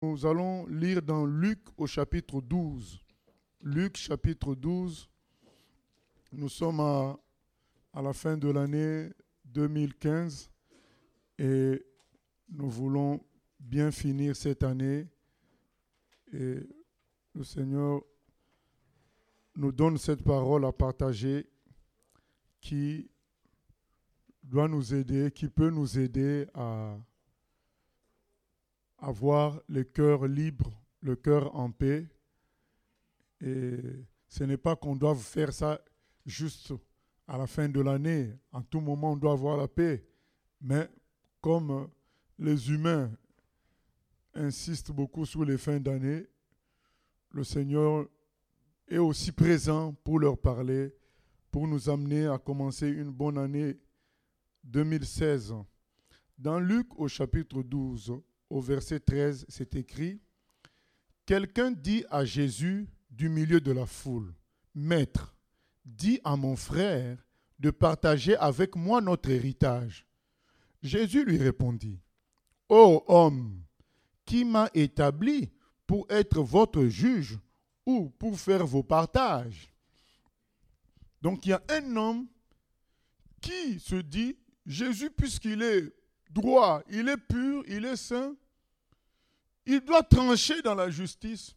Nous allons lire dans Luc au chapitre 12. Luc chapitre 12. Nous sommes à la fin de l'année 2015 et nous voulons bien finir cette année. Et le Seigneur nous donne cette parole à partager qui doit nous aider, qui peut nous aider à avoir le cœur libre, le cœur en paix. Et ce n'est pas qu'on doit faire ça juste à la fin de l'année. En tout moment, on doit avoir la paix. Mais comme les humains insistent beaucoup sur les fins d'année, le Seigneur est aussi présent pour leur parler, pour nous amener à commencer une bonne année 2016. Dans Luc au chapitre 12, au verset 13, c'est écrit « Quelqu'un dit à Jésus du milieu de la foule, « Maître, dis à mon frère de partager avec moi notre héritage. » Jésus lui répondit, « Ô homme, qui m'a établi pour être votre juge ou pour faire vos partages? » Donc il y a un homme qui se dit, Jésus, puisqu'il est droit, il est pur, il est saint, il doit trancher dans la justice.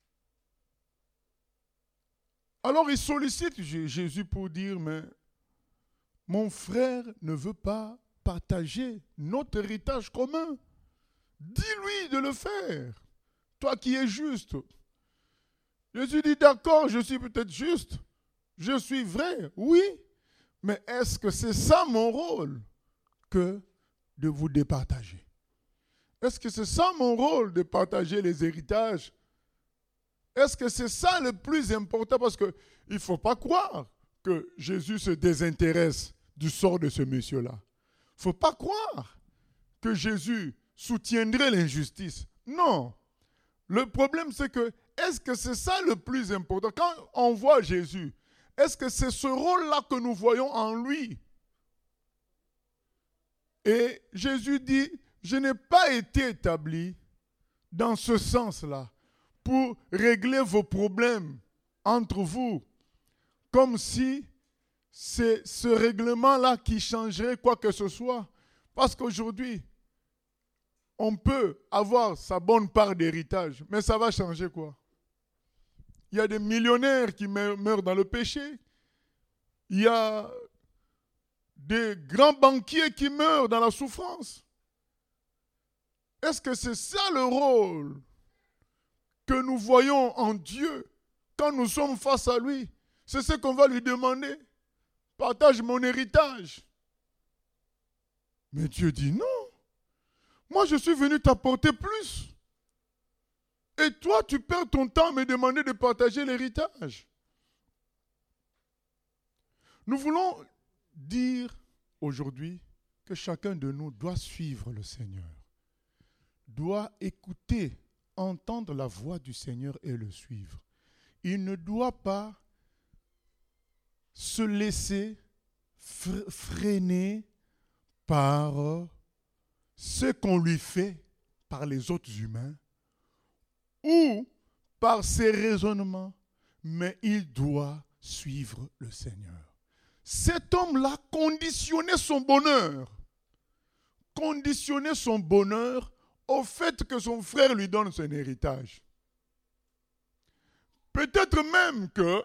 Alors il sollicite Jésus pour dire, mais mon frère ne veut pas partager notre héritage commun. Dis-lui de le faire, toi qui es juste. Jésus dit, d'accord, je suis peut-être juste, je suis vrai, oui, mais est-ce que c'est ça mon rôle que de vous départager? Est-ce que c'est ça mon rôle de partager les héritages? Est-ce que c'est ça le plus important? Parce qu'il ne faut pas croire que Jésus se désintéresse du sort de ce monsieur-là. Il ne faut pas croire que Jésus soutiendrait l'injustice. Non. Le problème, c'est que, est-ce que c'est ça le plus important? Quand on voit Jésus, est-ce que c'est ce rôle-là que nous voyons en lui? Et Jésus dit, je n'ai pas été établi dans ce sens-là pour régler vos problèmes entre vous, comme si c'est ce règlement-là qui changerait quoi que ce soit. Parce qu'aujourd'hui, on peut avoir sa bonne part d'héritage, mais ça va changer quoi? Il y a des millionnaires qui meurent dans le péché. Il y a des grands banquiers qui meurent dans la souffrance. Est-ce que c'est ça le rôle que nous voyons en Dieu quand nous sommes face à lui? C'est ce qu'on va lui demander. Partage mon héritage. Mais Dieu dit non. Moi, je suis venu t'apporter plus. Et toi, tu perds ton temps à me demander de partager l'héritage. Nous voulons dire aujourd'hui que chacun de nous doit suivre le Seigneur, doit écouter, entendre la voix du Seigneur et le suivre. Il ne doit pas se laisser freiner par ce qu'on lui fait par les autres humains ou par ses raisonnements, mais il doit suivre le Seigneur. Cet homme-là conditionnait son bonheur au fait que son frère lui donne son héritage. Peut-être même que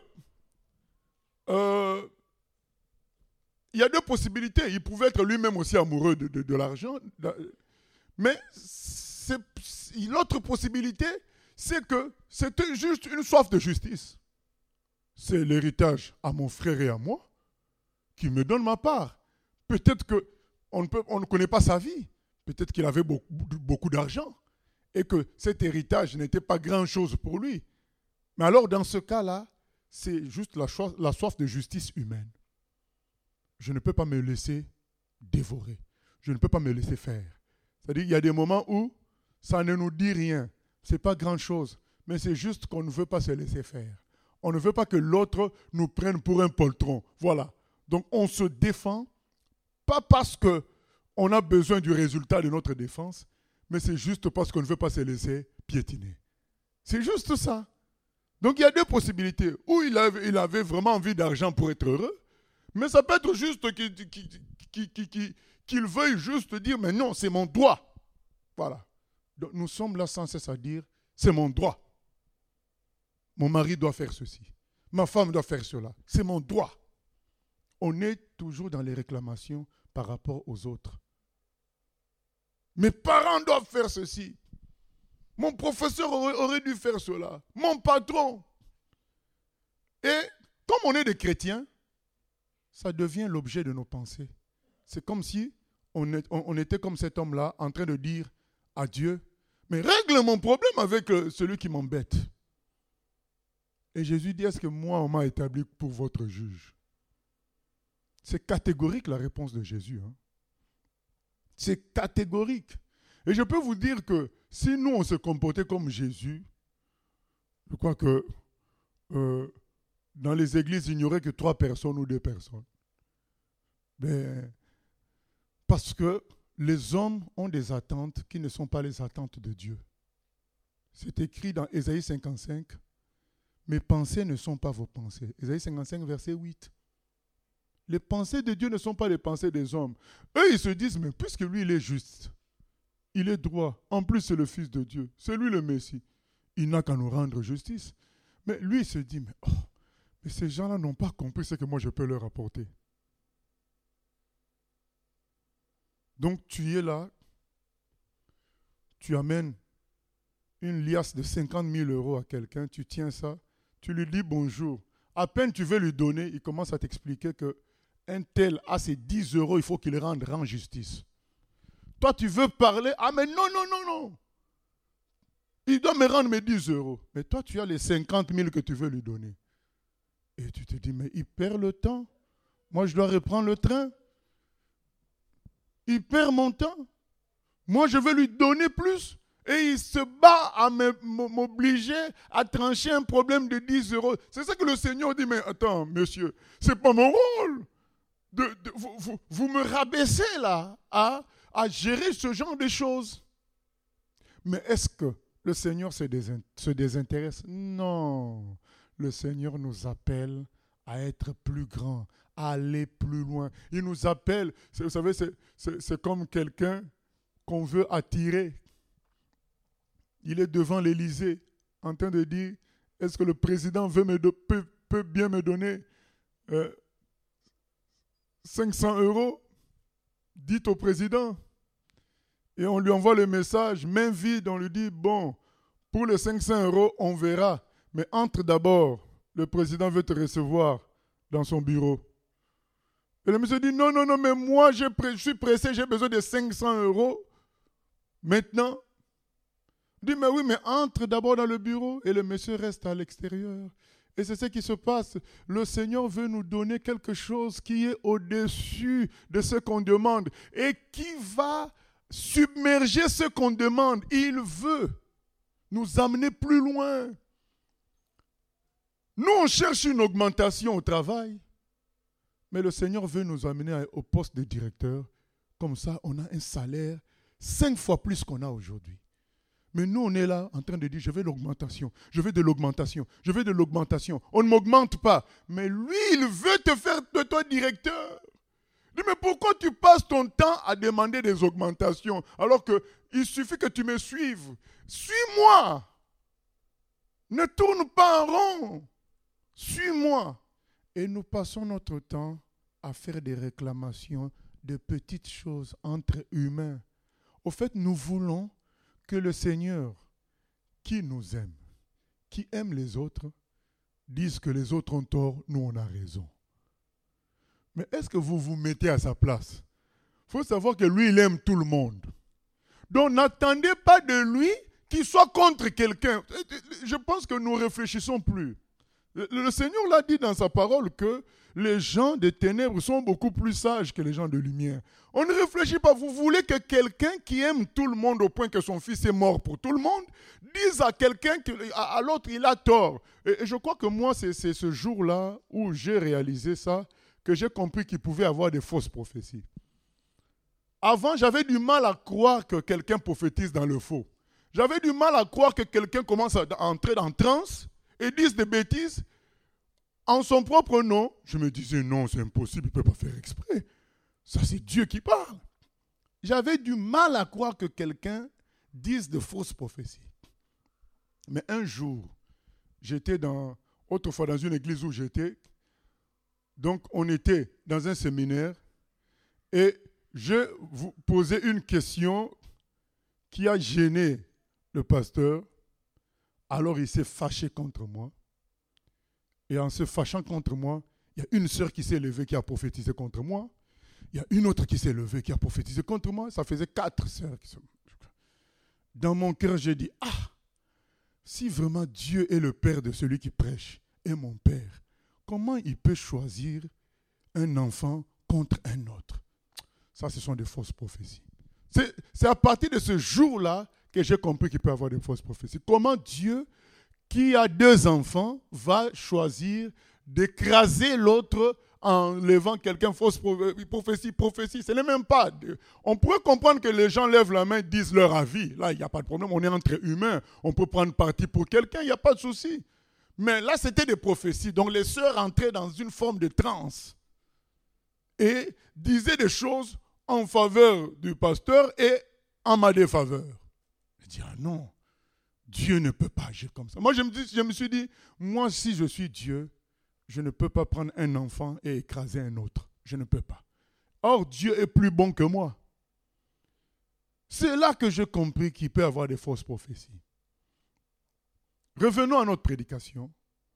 il y a deux possibilités. Il pouvait être lui-même aussi amoureux de l'argent. Mais l'autre possibilité, c'est que c'était juste une soif de justice. C'est l'héritage à mon frère et à moi qui me donne ma part. Peut-être qu'on ne connaît pas sa vie. Peut-être qu'il avait beaucoup d'argent et que cet héritage n'était pas grand-chose pour lui. Mais alors, dans ce cas-là, c'est juste la soif de justice humaine. Je ne peux pas me laisser dévorer. Je ne peux pas me laisser faire. C'est-à-dire qu'il y a des moments où ça ne nous dit rien. Ce n'est pas grand-chose. Mais c'est juste qu'on ne veut pas se laisser faire. On ne veut pas que l'autre nous prenne pour un poltron. Voilà. Donc on se défend, pas parce qu'on a besoin du résultat de notre défense, mais c'est juste parce qu'on ne veut pas se laisser piétiner. C'est juste ça. Donc il y a deux possibilités. Ou il avait vraiment envie d'argent pour être heureux, mais ça peut être juste qu'il veuille juste dire, mais non, c'est mon droit. Voilà. Donc nous sommes là sans cesse à dire, c'est mon droit. Mon mari doit faire ceci. Ma femme doit faire cela. C'est mon droit. On est toujours dans les réclamations par rapport aux autres. Mes parents doivent faire ceci. Mon professeur aurait dû faire cela. Mon patron. Et comme on est des chrétiens, ça devient l'objet de nos pensées. C'est comme si on était comme cet homme-là en train de dire à Dieu, mais règle mon problème avec celui qui m'embête. Et Jésus dit, est-ce que moi, on m'a établi pour votre juge? C'est catégorique la réponse de Jésus. Hein. C'est catégorique. Et je peux vous dire que si nous, on se comportait comme Jésus, je crois que dans les églises, il n'y aurait que 3 personnes ou 2 personnes. Mais, parce que les hommes ont des attentes qui ne sont pas les attentes de Dieu. C'est écrit dans Ésaïe 55. Mes pensées ne sont pas vos pensées. Ésaïe 55, verset 8. Les pensées de Dieu ne sont pas les pensées des hommes. Eux, ils se disent, mais puisque lui, il est juste, il est droit, en plus c'est le Fils de Dieu, c'est lui le Messie, il n'a qu'à nous rendre justice. Mais lui, il se dit, mais ces gens-là n'ont pas compris ce que moi je peux leur apporter. Donc tu es là, tu amènes une liasse de 50 000 € à quelqu'un, tu tiens ça, tu lui dis bonjour. À peine tu veux lui donner, il commence à t'expliquer qu'un tel a ses 10 €, il faut qu'il rende justice. Toi, tu veux parler, ah mais non. Il doit me rendre mes 10 €. Mais toi, tu as les 50 000 que tu veux lui donner. Et tu te dis, mais il perd le temps. Moi, je dois reprendre le train. Il perd mon temps. Moi, je veux lui donner plus. Et il se bat à m'obliger à trancher un problème de 10 €. C'est ça que le Seigneur dit, mais attends, monsieur, c'est pas mon rôle. Vous me rabaissez là à gérer ce genre de choses. Mais est-ce que le Seigneur se désintéresse? Non. Le Seigneur nous appelle à être plus grands, à aller plus loin. Il nous appelle, vous savez, c'est comme quelqu'un qu'on veut attirer. Il est devant l'Élysée en train de dire, est-ce que le président peut bien me donner 500 €? Dites au président. Et on lui envoie le message, main vide, on lui dit, bon, pour les 500 €, on verra. Mais entre d'abord, le président veut te recevoir dans son bureau. Et le monsieur dit, non, mais moi, je suis pressé, j'ai besoin de 500 € maintenant. Il dit, mais oui, mais entre d'abord dans le bureau. Et le monsieur reste à l'extérieur. Et c'est ce qui se passe. Le Seigneur veut nous donner quelque chose qui est au-dessus de ce qu'on demande et qui va submerger ce qu'on demande. Il veut nous amener plus loin. Nous, on cherche une augmentation au travail, mais le Seigneur veut nous amener au poste de directeur. Comme ça, on a un salaire 5 fois plus qu'on a aujourd'hui. Mais nous, on est là en train de dire, je veux l'augmentation, je veux de l'augmentation, je veux de l'augmentation. On ne m'augmente pas. Mais lui, il veut te faire de toi directeur. Il dit, mais pourquoi tu passes ton temps à demander des augmentations alors qu'il suffit que tu me suives? Suis-moi. Ne tourne pas en rond. Suis-moi. Et nous passons notre temps à faire des réclamations de petites choses entre humains. Au fait, nous voulons que le Seigneur, qui nous aime, qui aime les autres, dise que les autres ont tort, nous on a raison. Mais est-ce que vous vous mettez à sa place? Il faut savoir que lui, il aime tout le monde. Donc n'attendez pas de lui qu'il soit contre quelqu'un. Je pense que nous ne réfléchissons plus. Le Seigneur l'a dit dans sa parole que les gens des ténèbres sont beaucoup plus sages que les gens de lumière. On ne réfléchit pas. Vous voulez que quelqu'un qui aime tout le monde au point que son fils est mort pour tout le monde dise à quelqu'un, à l'autre, il a tort. Et je crois que moi, c'est ce jour-là où j'ai réalisé ça, que j'ai compris qu'il pouvait avoir des fausses prophéties. Avant, j'avais du mal à croire que quelqu'un prophétise dans le faux. J'avais du mal à croire que quelqu'un commence à entrer en transe et dise des bêtises en son propre nom. Je me disais, non, c'est impossible, il ne peut pas faire exprès. Ça, c'est Dieu qui parle. J'avais du mal à croire que quelqu'un dise de fausses prophéties. Mais un jour, j'étais autrefois dans une église où j'étais. Donc, on était dans un séminaire et je vous posais une question qui a gêné le pasteur. Alors, il s'est fâché contre moi. Et en se fâchant contre moi, il y a une sœur qui s'est levée qui a prophétisé contre moi. Il y a une autre qui s'est levée qui a prophétisé contre moi. Ça faisait 4 sœurs. Dans mon cœur, j'ai dit, si vraiment Dieu est le père de celui qui prêche et mon père, comment il peut choisir un enfant contre un autre? Ça, ce sont des fausses prophéties. C'est à partir de ce jour-là que j'ai compris qu'il peut y avoir des fausses prophéties. Comment Dieu, qui a 2 enfants, va choisir d'écraser l'autre en levant quelqu'un fausse prophétie. Ce n'est même pas. On pourrait comprendre que les gens lèvent la main et disent leur avis. Là, il n'y a pas de problème. On est entre humains. On peut prendre parti pour quelqu'un. Il n'y a pas de souci. Mais là, c'était des prophéties. Donc, les sœurs entraient dans une forme de transe et disaient des choses en faveur du pasteur et en ma défaveur. Je dis, non, Dieu ne peut pas agir comme ça. Moi, je me suis dit, moi, si je suis Dieu, je ne peux pas prendre un enfant et écraser un autre. Je ne peux pas. Or, Dieu est plus bon que moi. C'est là que j'ai compris qu'il peut y avoir des fausses prophéties. Revenons à notre prédication.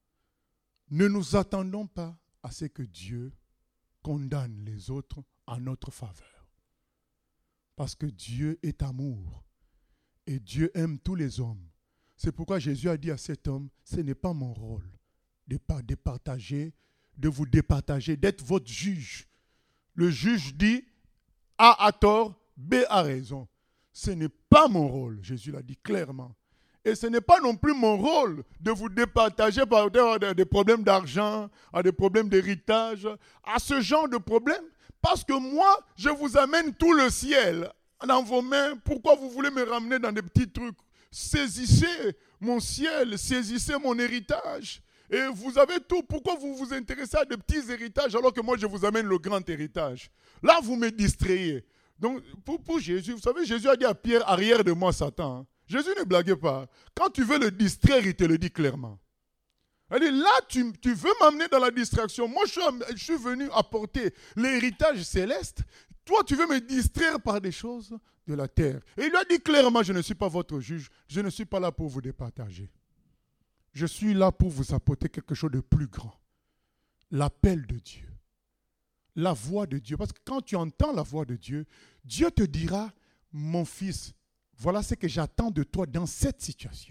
Ne nous attendons pas à ce que Dieu condamne les autres en notre faveur. Parce que Dieu est amour. Et Dieu aime tous les hommes. C'est pourquoi Jésus a dit à cet homme, ce n'est pas mon rôle de partager, de vous départager, d'être votre juge. Le juge dit A a tort, B a raison. Ce n'est pas mon rôle, Jésus l'a dit clairement. Et ce n'est pas non plus mon rôle de vous départager par rapport à des problèmes d'argent, à des problèmes d'héritage, à ce genre de problèmes. Parce que moi, je vous amène tout le ciel dans vos mains. Pourquoi vous voulez me ramener dans des petits trucs? Saisissez mon ciel, saisissez mon héritage. Et vous avez tout. Pourquoi vous vous intéressez à de petits héritages alors que moi je vous amène le grand héritage? Là, vous me distrayez. Donc, pour Jésus, vous savez, Jésus a dit à Pierre, arrière de moi, Satan. Jésus ne blaguait pas. Quand tu veux le distraire, il te le dit clairement. Elle dit, là, tu veux m'amener dans la distraction. Moi, je suis venu apporter l'héritage céleste. Toi, tu veux me distraire par des choses de la terre. Et il lui a dit clairement, je ne suis pas votre juge. Je ne suis pas là pour vous départager. Je suis là pour vous apporter quelque chose de plus grand. L'appel de Dieu. La voix de Dieu. Parce que quand tu entends la voix de Dieu, Dieu te dira, mon fils, voilà ce que j'attends de toi dans cette situation.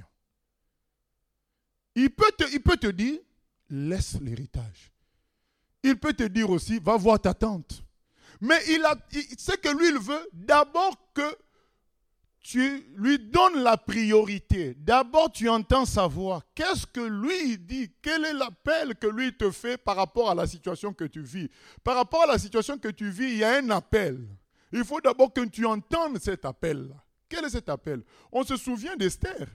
Il peut te dire, laisse l'héritage. Il peut te dire aussi, va voir ta tante. Mais ce que lui, il veut, d'abord que tu lui donnes la priorité. D'abord, tu entends sa voix. Qu'est-ce que lui dit? Quel est l'appel que lui te fait par rapport à la situation que tu vis? Par rapport à la situation que tu vis, il y a un appel. Il faut d'abord que tu entendes cet appel-là. Quel est cet appel? On se souvient d'Esther.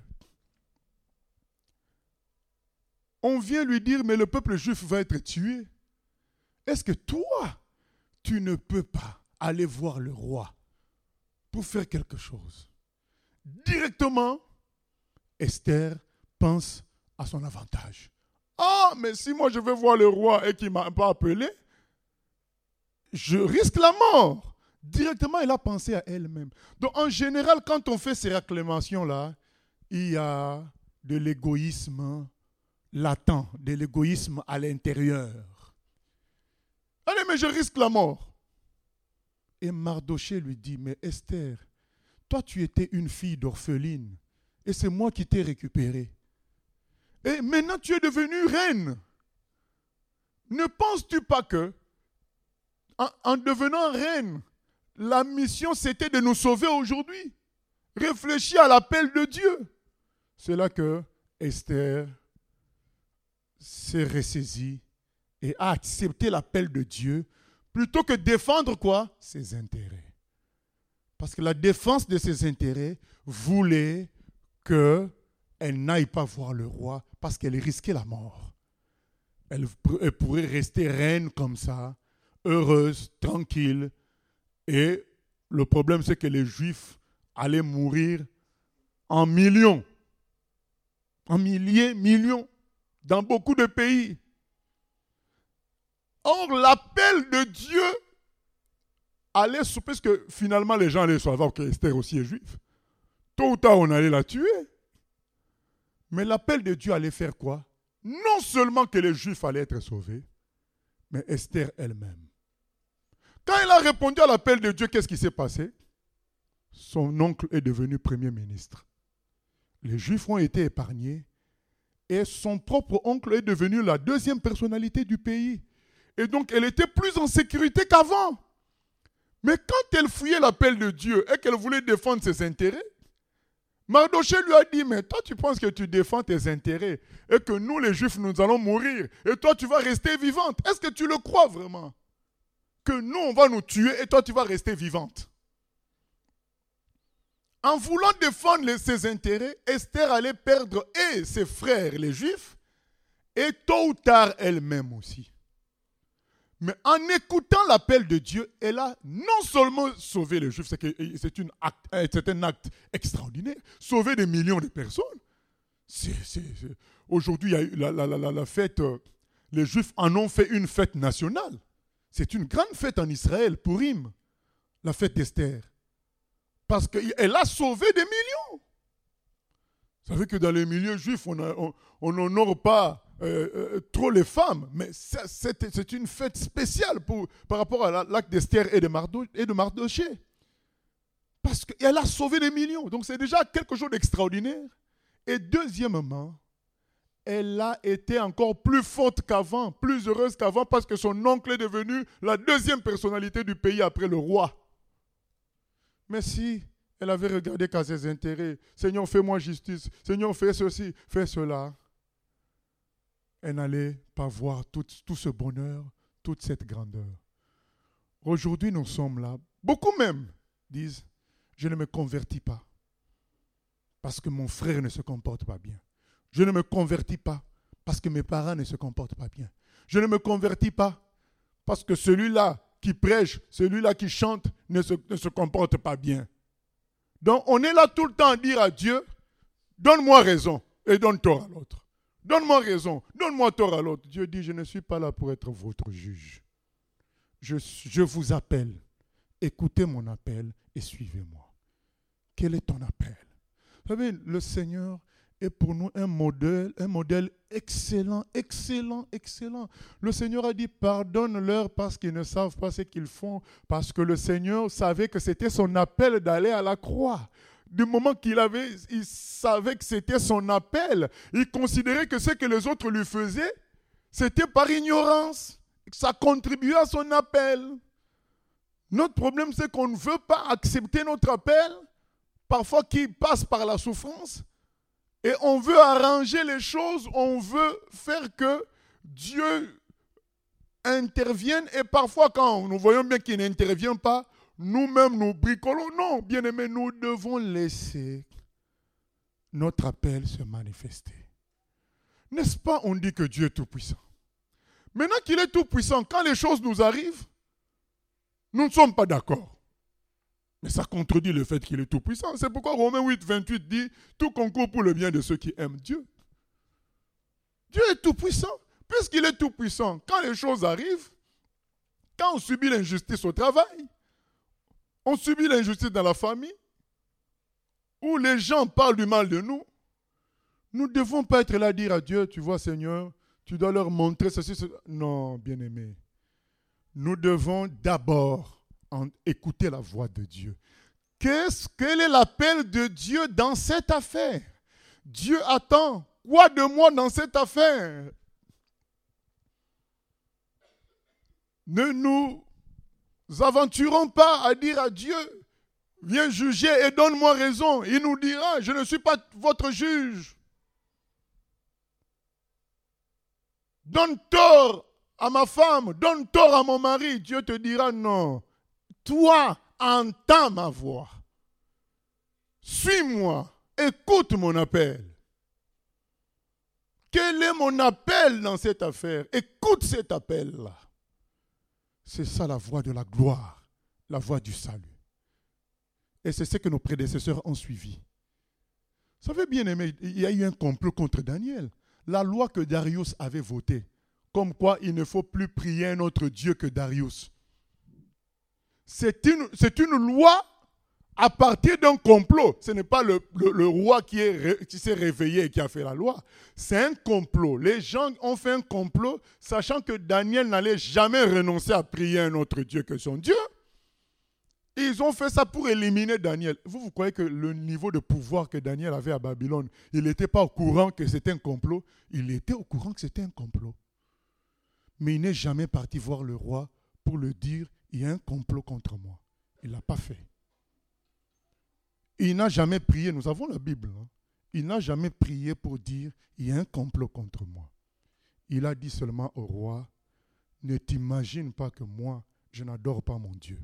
On vient lui dire, mais le peuple juif va être tué. Est-ce que toi, tu ne peux pas aller voir le roi pour faire quelque chose? Directement, Esther pense à son avantage. Ah, mais si moi je vais voir le roi et qu'il ne m'a pas appelé, je risque la mort. Directement, elle a pensé à elle-même. Donc, en général, quand on fait ces réclamations-là, il y a de l'égoïsme latent, de l'égoïsme à l'intérieur. Allez, mais je risque la mort. Et Mardoché lui dit, mais Esther, toi tu étais une fille d'orpheline et c'est moi qui t'ai récupérée. Et maintenant tu es devenue reine. Ne penses-tu pas que, en devenant reine, la mission c'était de nous sauver aujourd'hui? Réfléchis à l'appel de Dieu. C'est là que Esther s'est ressaisie et a accepté l'appel de Dieu plutôt que défendre quoi? Ses intérêts. Parce que la défense de ses intérêts voulait qu'elle n'aille pas voir le roi parce qu'elle risquait la mort. Elle pourrait rester reine comme ça, heureuse, tranquille. Et le problème, c'est que les Juifs allaient mourir en millions, en milliers, millions, dans beaucoup de pays. Or, l'appel de Dieu allait, parce que finalement, les gens allaient savoir qu'Esther aussi est juive. Tôt ou tard, on allait la tuer. Mais l'appel de Dieu allait faire quoi? Non seulement que les Juifs allaient être sauvés, mais Esther elle-même. Quand elle a répondu à l'appel de Dieu, qu'est-ce qui s'est passé? Son oncle est devenu premier ministre. Les Juifs ont été épargnés et son propre oncle est devenu la deuxième personnalité du pays. Et donc, elle était plus en sécurité qu'avant. Mais quand elle fouillait l'appel de Dieu et qu'elle voulait défendre ses intérêts, Mardoché lui a dit, mais toi tu penses que tu défends tes intérêts et que nous les Juifs nous allons mourir et toi tu vas rester vivante. Est-ce que tu le crois vraiment? Que nous on va nous tuer et toi tu vas rester vivante. En voulant défendre ses intérêts, Esther allait perdre et ses frères les Juifs et tôt ou tard elle-même aussi. Mais en écoutant l'appel de Dieu, elle a non seulement sauvé les Juifs, c'est un acte extraordinaire, sauver des millions de personnes. Aujourd'hui, il y a eu la fête, les Juifs en ont fait une fête nationale. C'est une grande fête en Israël, Purim, la fête d'Esther. Parce qu'elle a sauvé des millions. Vous savez que dans les milieux juifs, on n'honore pas trop les femmes, mais c'est une fête spéciale par rapport à l'acte d'Esther et de Mardoché. Parce qu'elle a sauvé des millions. Donc c'est déjà quelque chose d'extraordinaire. Et deuxièmement, elle a été encore plus forte qu'avant, plus heureuse qu'avant, parce que son oncle est devenu la deuxième personnalité du pays après le roi. Mais si elle avait regardé qu'à ses intérêts, Seigneur, fais-moi justice, Seigneur, fais ceci, fais cela, elle n'allait pas voir tout ce bonheur, toute cette grandeur. Aujourd'hui, nous sommes là. Beaucoup même disent, je ne me convertis pas parce que mon frère ne se comporte pas bien. Je ne me convertis pas parce que mes parents ne se comportent pas bien. Je ne me convertis pas parce que celui-là qui prêche, celui-là qui chante ne se comporte pas bien. Donc on est là tout le temps à dire à Dieu, donne-moi raison et donne tort à l'autre. Donne-moi raison, donne-moi tort à l'autre. Dieu dit, je ne suis pas là pour être votre juge. Je vous appelle. Écoutez mon appel et suivez-moi. Quel est ton appel? Vous savez, le Seigneur est pour nous un modèle excellent, excellent, excellent. Le Seigneur a dit, pardonne-leur parce qu'ils ne savent pas ce qu'ils font, parce que le Seigneur savait que c'était son appel d'aller à la croix. Du moment il savait que c'était son appel, il considérait que ce que les autres lui faisaient, c'était par ignorance. Ça contribuait à son appel. Notre problème, c'est qu'on ne veut pas accepter notre appel, parfois qui passe par la souffrance, et on veut arranger les choses, on veut faire que Dieu intervienne, et parfois quand nous voyons bien qu'il n'intervient pas, nous-mêmes nous bricolons. Non, bien-aimés, nous devons laisser notre appel se manifester. N'est-ce pas, on dit que Dieu est tout-puissant. Maintenant qu'il est tout-puissant, quand les choses nous arrivent, nous ne sommes pas d'accord. Mais ça contredit le fait qu'il est tout-puissant. C'est pourquoi Romains 8, 28 dit « Tout concourt pour le bien de ceux qui aiment Dieu ». Dieu est tout-puissant. Puisqu'il est tout-puissant, quand les choses arrivent, quand on subit l'injustice au travail, on subit l'injustice dans la famille, où les gens parlent du mal de nous, nous ne devons pas être là à dire à Dieu, tu vois Seigneur, tu dois leur montrer ceci, ceci. Non, bien-aimé. Nous devons d'abord écouter la voix de Dieu. Quel est l'appel de Dieu dans cette affaire? Dieu attend quoi de moi dans cette affaire? Ne nous aventurons pas à dire à Dieu, viens juger et donne-moi raison. Il nous dira, je ne suis pas votre juge. Donne tort à ma femme, donne tort à mon mari. Dieu te dira non. Toi, entends ma voix. Suis-moi. écoute mon appel. Quel est mon appel dans cette affaire? Écoute cet appel-là. C'est ça la voie de la gloire, la voie du salut. Et c'est ce que nos prédécesseurs ont suivi. Vous savez, bien aimé, il y a eu un complot contre Daniel. La loi que Darius avait votée, comme quoi il ne faut plus prier un autre Dieu que Darius. C'est une loi à partir d'un complot. Ce n'est pas le roi qui s'est réveillé et qui a fait la loi. C'est un complot. Les gens ont fait un complot, sachant que Daniel n'allait jamais renoncer à prier un autre Dieu que son Dieu. Ils ont fait ça pour éliminer Daniel. Vous croyez que le niveau de pouvoir que Daniel avait à Babylone, il n'était pas au courant que c'était un complot? Il était au courant que c'était un complot. Mais il n'est jamais parti voir le roi pour lui dire, il y a un complot contre moi. Il ne l'a pas fait. Il n'a jamais prié, nous avons la Bible, hein? Il n'a jamais prié pour dire, il y a un complot contre moi. Il a dit seulement au roi, ne t'imagine pas que moi, je n'adore pas mon Dieu.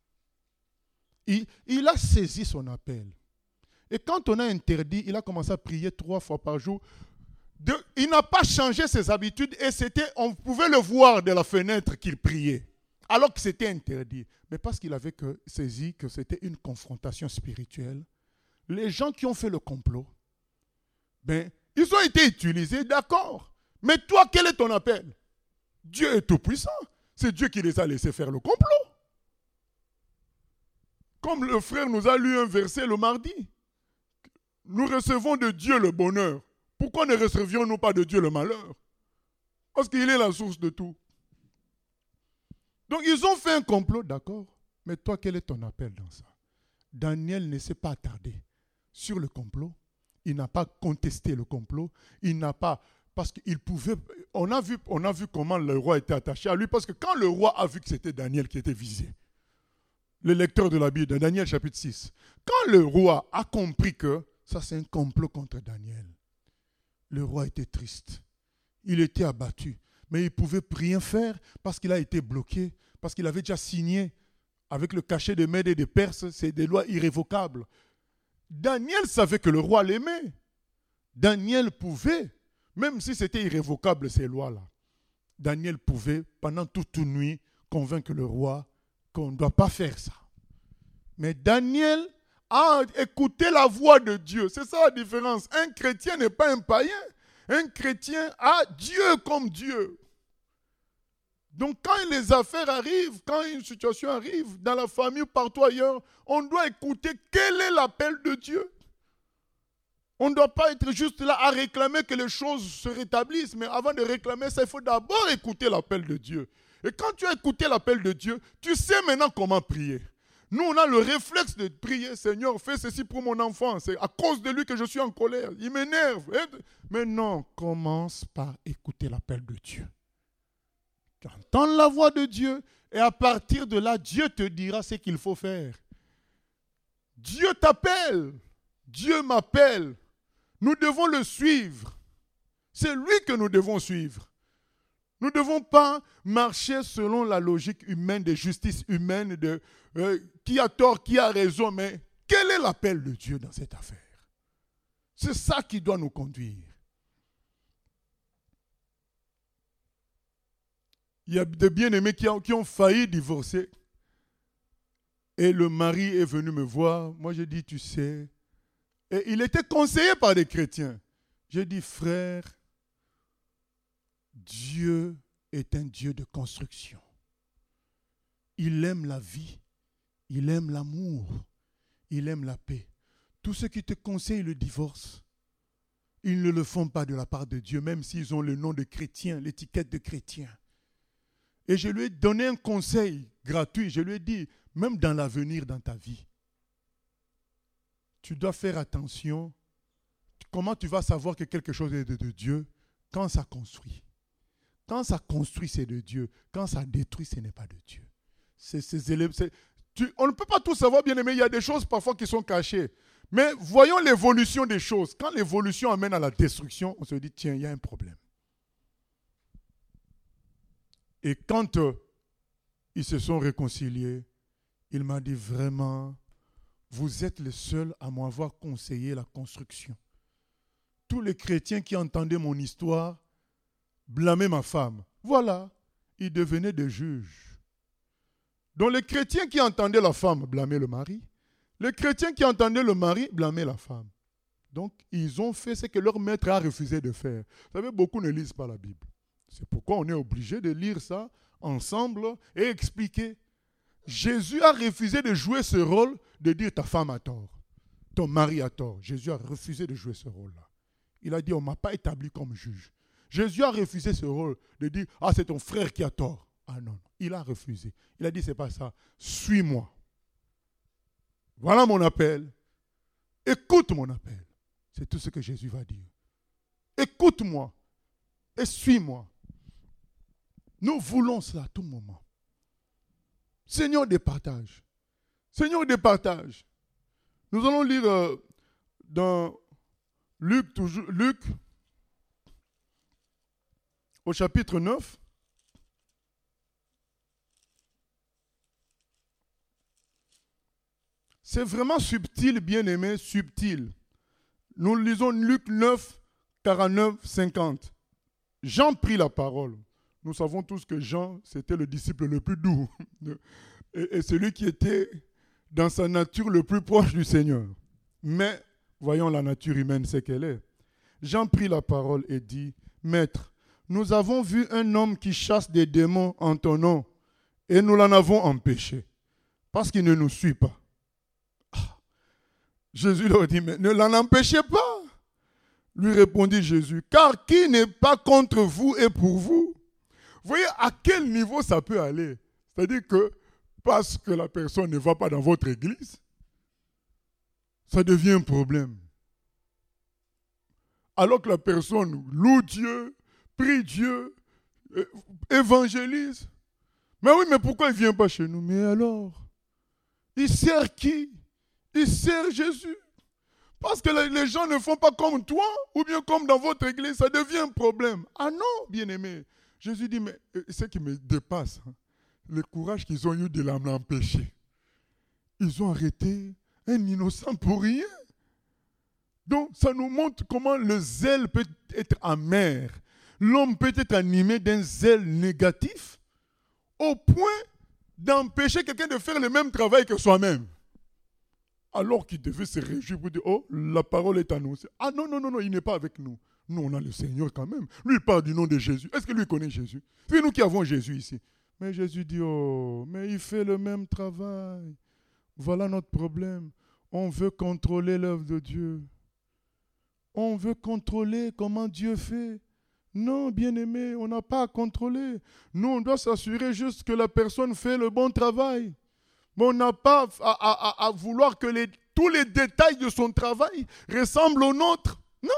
Il a saisi son appel. Et quand on a interdit, il a commencé à prier 3 fois par jour. Il n'a pas changé ses habitudes et on pouvait le voir de la fenêtre qu'il priait, alors que c'était interdit. Mais parce qu'il avait saisi que c'était une confrontation spirituelle, les gens qui ont fait le complot, ils ont été utilisés, d'accord. Mais toi, quel est ton appel? Dieu est tout puissant. C'est Dieu qui les a laissés faire le complot. Comme le frère nous a lu un verset le mardi. Nous recevons de Dieu le bonheur. Pourquoi ne recevions-nous pas de Dieu le malheur? Parce qu'il est la source de tout. Donc ils ont fait un complot, d'accord. Mais toi, quel est ton appel dans ça? Daniel ne s'est pas attardé sur le complot. Il n'a pas contesté le complot. Il n'a pas... Parce qu'il pouvait... On a vu comment le roi était attaché à lui. Parce que quand le roi a vu que c'était Daniel qui était visé, le lecteur de la Bible, de Daniel chapitre 6, quand le roi a compris que ça c'est un complot contre Daniel, le roi était triste. Il était abattu. Mais il ne pouvait rien faire parce qu'il a été bloqué, parce qu'il avait déjà signé avec le cachet des Mèdes et des Perses, c'est des lois irrévocables. Daniel savait que le roi l'aimait. Daniel pouvait, même si c'était irrévocable ces lois-là, Daniel pouvait, pendant toute une nuit, convaincre le roi qu'on ne doit pas faire ça. Mais Daniel a écouté la voix de Dieu. C'est ça la différence. Un chrétien n'est pas un païen. Un chrétien a Dieu comme Dieu. Donc quand les affaires arrivent, quand une situation arrive, dans la famille ou partout ailleurs, on doit écouter quel est l'appel de Dieu. On ne doit pas être juste là à réclamer que les choses se rétablissent. Mais avant de réclamer ça, il faut d'abord écouter l'appel de Dieu. Et quand tu as écouté l'appel de Dieu, tu sais maintenant comment prier. Nous, on a le réflexe de prier, Seigneur, fais ceci pour mon enfant. C'est à cause de lui que je suis en colère. Il m'énerve. Mais non, commence par écouter l'appel de Dieu. Tu entends la voix de Dieu et à partir de là, Dieu te dira ce qu'il faut faire. Dieu t'appelle. Dieu m'appelle. Nous devons le suivre. C'est lui que nous devons suivre. Nous ne devons pas marcher selon la logique humaine, de justice humaine, de qui a tort, qui a raison, mais quel est l'appel de Dieu dans cette affaire? C'est ça qui doit nous conduire. Il y a des bien-aimés qui ont failli divorcer. Et le mari est venu me voir. Moi, j'ai dit, tu sais. Et il était conseillé par des chrétiens. J'ai dit, frère, Dieu est un Dieu de construction. Il aime la vie. Il aime l'amour. Il aime la paix. Tous ceux qui te conseillent le divorce, ils ne le font pas de la part de Dieu, même s'ils ont le nom de chrétien, l'étiquette de chrétien. Et je lui ai donné un conseil gratuit. Je lui ai dit, même dans l'avenir, dans ta vie, tu dois faire attention. Comment tu vas savoir que quelque chose est de Dieu? Quand ça construit. Quand ça construit, c'est de Dieu. Quand ça détruit, ce n'est pas de Dieu. On ne peut pas tout savoir, bien aimé. Il y a des choses parfois qui sont cachées. Mais voyons l'évolution des choses. Quand l'évolution amène à la destruction, on se dit, tiens, il y a un problème. Et quand ils se sont réconciliés, il m'a dit vraiment, vous êtes les seuls à m'avoir conseillé la construction. Tous les chrétiens qui entendaient mon histoire blâmaient ma femme. Voilà, ils devenaient des juges. Donc les chrétiens qui entendaient la femme blâmaient le mari. Les chrétiens qui entendaient le mari blâmaient la femme. Donc ils ont fait ce que leur maître a refusé de faire. Vous savez, beaucoup ne lisent pas la Bible. C'est pourquoi on est obligé de lire ça ensemble et expliquer. Jésus a refusé de jouer ce rôle de dire ta femme a tort, ton mari a tort. Jésus a refusé de jouer ce rôle-là. Il a dit on ne m'a pas établi comme juge. Jésus a refusé ce rôle de dire ah c'est ton frère qui a tort. Ah non, il a refusé. Il a dit c'est pas ça. Suis-moi. Voilà mon appel. Écoute mon appel. C'est tout ce que Jésus va dire. Écoute-moi et suis-moi. Nous voulons cela à tout moment. Seigneur des partages. Seigneur des partages. Nous allons lire dans Luc, au chapitre 9. C'est vraiment subtil, bien-aimé, subtil. Nous lisons Luc 9, 49, 50. Jean prit la parole. Nous savons tous que Jean, c'était le disciple le plus doux et celui qui était dans sa nature le plus proche du Seigneur. Mais, voyons la nature humaine, c'est qu'elle est. Jean prit la parole et dit, « Maître, nous avons vu un homme qui chasse des démons en ton nom et nous l'en avons empêché parce qu'il ne nous suit pas. » Jésus leur dit, « Mais ne l'en empêchez pas. » Lui répondit Jésus, « Car qui n'est pas contre vous et pour vous ?» Vous voyez à quel niveau ça peut aller? C'est-à-dire que parce que la personne ne va pas dans votre église, ça devient un problème. Alors que la personne loue Dieu, prie Dieu, évangélise. Mais oui, mais pourquoi il ne vient pas chez nous? Mais alors, il sert qui? Il sert Jésus. Parce que les gens ne font pas comme toi ou bien comme dans votre église, ça devient un problème. Ah non, bien-aimé. Jésus dit, mais ce qui me dépasse, le courage qu'ils ont eu de l'empêcher. Ils ont arrêté un innocent pour rien. Donc, ça nous montre comment le zèle peut être amer. L'homme peut être animé d'un zèle négatif au point d'empêcher quelqu'un de faire le même travail que soi-même. Alors qu'il devait se réjouir pour dire, oh, la parole est annoncée. Ah non, non, non, non, il n'est pas avec nous. Nous, on a le Seigneur quand même. Lui, il parle du nom de Jésus. Est-ce que lui connaît Jésus? C'est nous qui avons Jésus ici. Mais Jésus dit, oh, mais il fait le même travail. Voilà notre problème. On veut contrôler l'œuvre de Dieu. On veut contrôler comment Dieu fait. Non, bien-aimé, on n'a pas à contrôler. Nous, on doit s'assurer juste que la personne fait le bon travail. Mais on n'a pas à vouloir que tous les détails de son travail ressemblent aux nôtres. Non.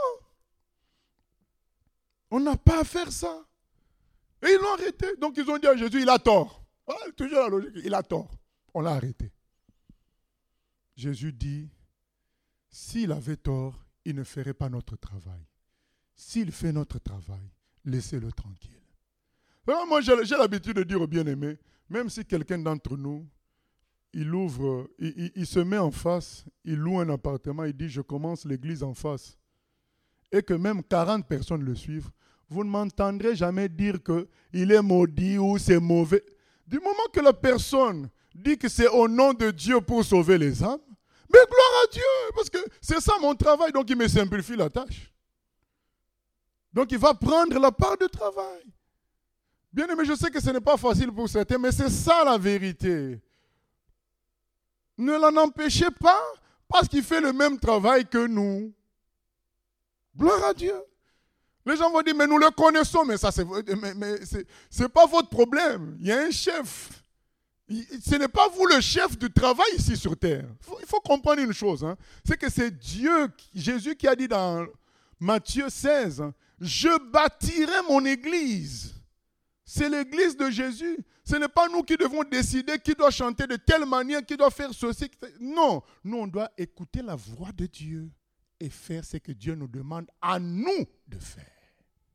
On n'a pas à faire ça. Et ils l'ont arrêté. Donc ils ont dit à Jésus, il a tort. Voilà, toujours la logique, il a tort. On l'a arrêté. Jésus dit, s'il avait tort, il ne ferait pas notre travail. S'il fait notre travail, laissez-le tranquille. Alors moi, j'ai l'habitude de dire aux bien-aimés, même si quelqu'un d'entre nous, il ouvre, il se met en face, il loue un appartement, il dit, je commence l'église en face. Et que même 40 personnes le suivent, vous ne m'entendrez jamais dire qu'il est maudit ou c'est mauvais. Du moment que la personne dit que c'est au nom de Dieu pour sauver les âmes, mais gloire à Dieu, parce que c'est ça mon travail, donc il me simplifie la tâche. Donc il va prendre la part de travail. Bien aimé, je sais que ce n'est pas facile pour certains, mais c'est ça la vérité. Ne l'en empêchez pas, parce qu'il fait le même travail que nous. Gloire à Dieu. Les gens vont dire, mais nous le connaissons, mais ça, c'est pas votre problème. Il y a un chef. Ce n'est pas vous le chef du travail ici sur terre. Il faut comprendre une chose. Hein. C'est que c'est Dieu, Jésus qui a dit dans Matthieu 16, je bâtirai mon église. C'est l'église de Jésus. Ce n'est pas nous qui devons décider qui doit chanter de telle manière, qui doit faire ceci. Non, nous on doit écouter la voix de Dieu et faire ce que Dieu nous demande à nous de faire.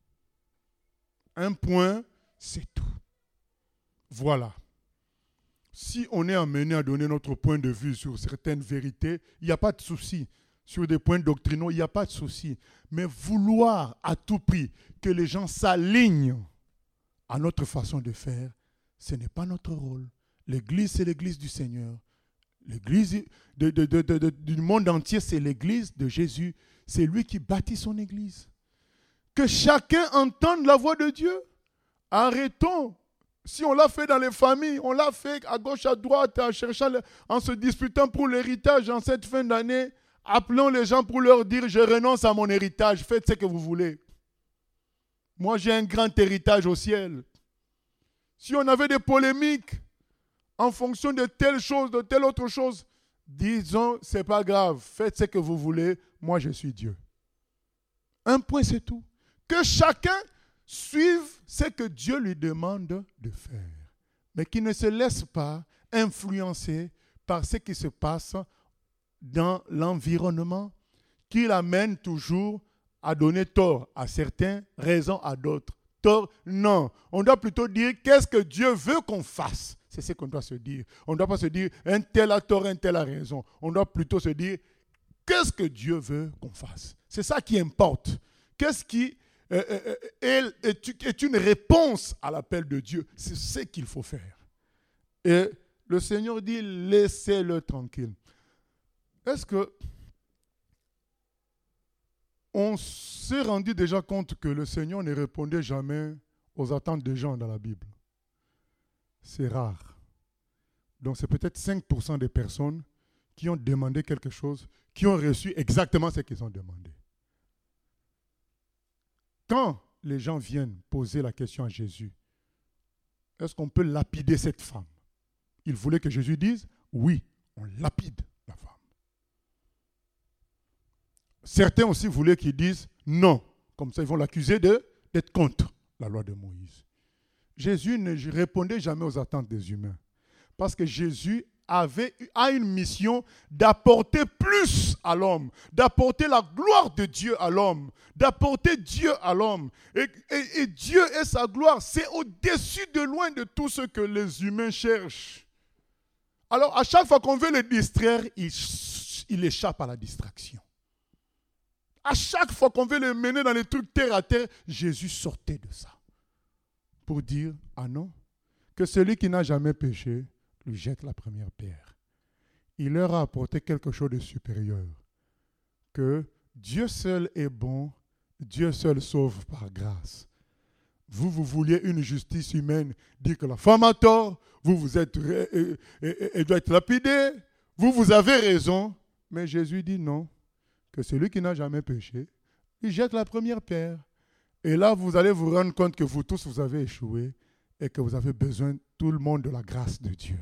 Un point, c'est tout. Voilà. Si on est amené à donner notre point de vue sur certaines vérités, il n'y a pas de souci. Sur des points doctrinaux, il n'y a pas de souci. Mais vouloir à tout prix que les gens s'alignent à notre façon de faire, ce n'est pas notre rôle. L'Église, c'est l'Église du Seigneur. L'Église du monde entier, c'est l'Église de Jésus. C'est lui qui bâtit son Église. Que chacun entende la voix de Dieu. Arrêtons. Si on l'a fait dans les familles, on l'a fait à gauche, à droite, en se disputant pour l'héritage en cette fin d'année, appelons les gens pour leur dire « Je renonce à mon héritage, faites ce que vous voulez. Moi, j'ai un grand héritage au ciel. » Si on avait des polémiques en fonction de telle chose, de telle autre chose, disons, c'est pas grave, faites ce que vous voulez, moi je suis Dieu. Un point, c'est tout. Que chacun suive ce que Dieu lui demande de faire, mais qu'il ne se laisse pas influencer par ce qui se passe dans l'environnement, qui l'amène toujours à donner tort à certains, raison à d'autres. Tort, non. On doit plutôt dire qu'est-ce que Dieu veut qu'on fasse. C'est ce qu'on doit se dire. On ne doit pas se dire un tel a tort, un tel a raison. On doit plutôt se dire qu'est-ce que Dieu veut qu'on fasse. C'est ça qui importe. Qu'est-ce qui est une réponse à l'appel de Dieu. C'est ce qu'il faut faire. Et le Seigneur dit laissez-le tranquille. Est-ce que on s'est rendu déjà compte que le Seigneur ne répondait jamais aux attentes des gens dans la Bible? C'est rare. Donc c'est peut-être 5% des personnes qui ont demandé quelque chose, qui ont reçu exactement ce qu'ils ont demandé. Quand les gens viennent poser la question à Jésus, est-ce qu'on peut lapider cette femme? Il voulait que Jésus dise, oui, on lapide la femme. Certains aussi voulaient qu'ils disent non. Comme ça, ils vont l'accuser d'être contre la loi de Moïse. Jésus ne répondait jamais aux attentes des humains. Parce que Jésus a une mission d'apporter plus à l'homme, d'apporter la gloire de Dieu à l'homme, d'apporter Dieu à l'homme. Et Dieu et sa gloire, c'est au-dessus de loin de tout ce que les humains cherchent. Alors, à chaque fois qu'on veut les distraire, il échappe à la distraction. À chaque fois qu'on veut les mener dans les trucs terre à terre, Jésus sortait de ça. Pour dire, ah non, que celui qui n'a jamais péché, lui jette la première pierre. Il leur a apporté quelque chose de supérieur. Que Dieu seul est bon, Dieu seul sauve par grâce. Vous vouliez une justice humaine, dire que la femme a tort, elle doit être lapidée, vous avez raison. Mais Jésus dit non, que celui qui n'a jamais péché, il jette la première pierre. Et là, vous allez vous rendre compte que vous tous, vous avez échoué et que vous avez besoin, tout le monde, de la grâce de Dieu.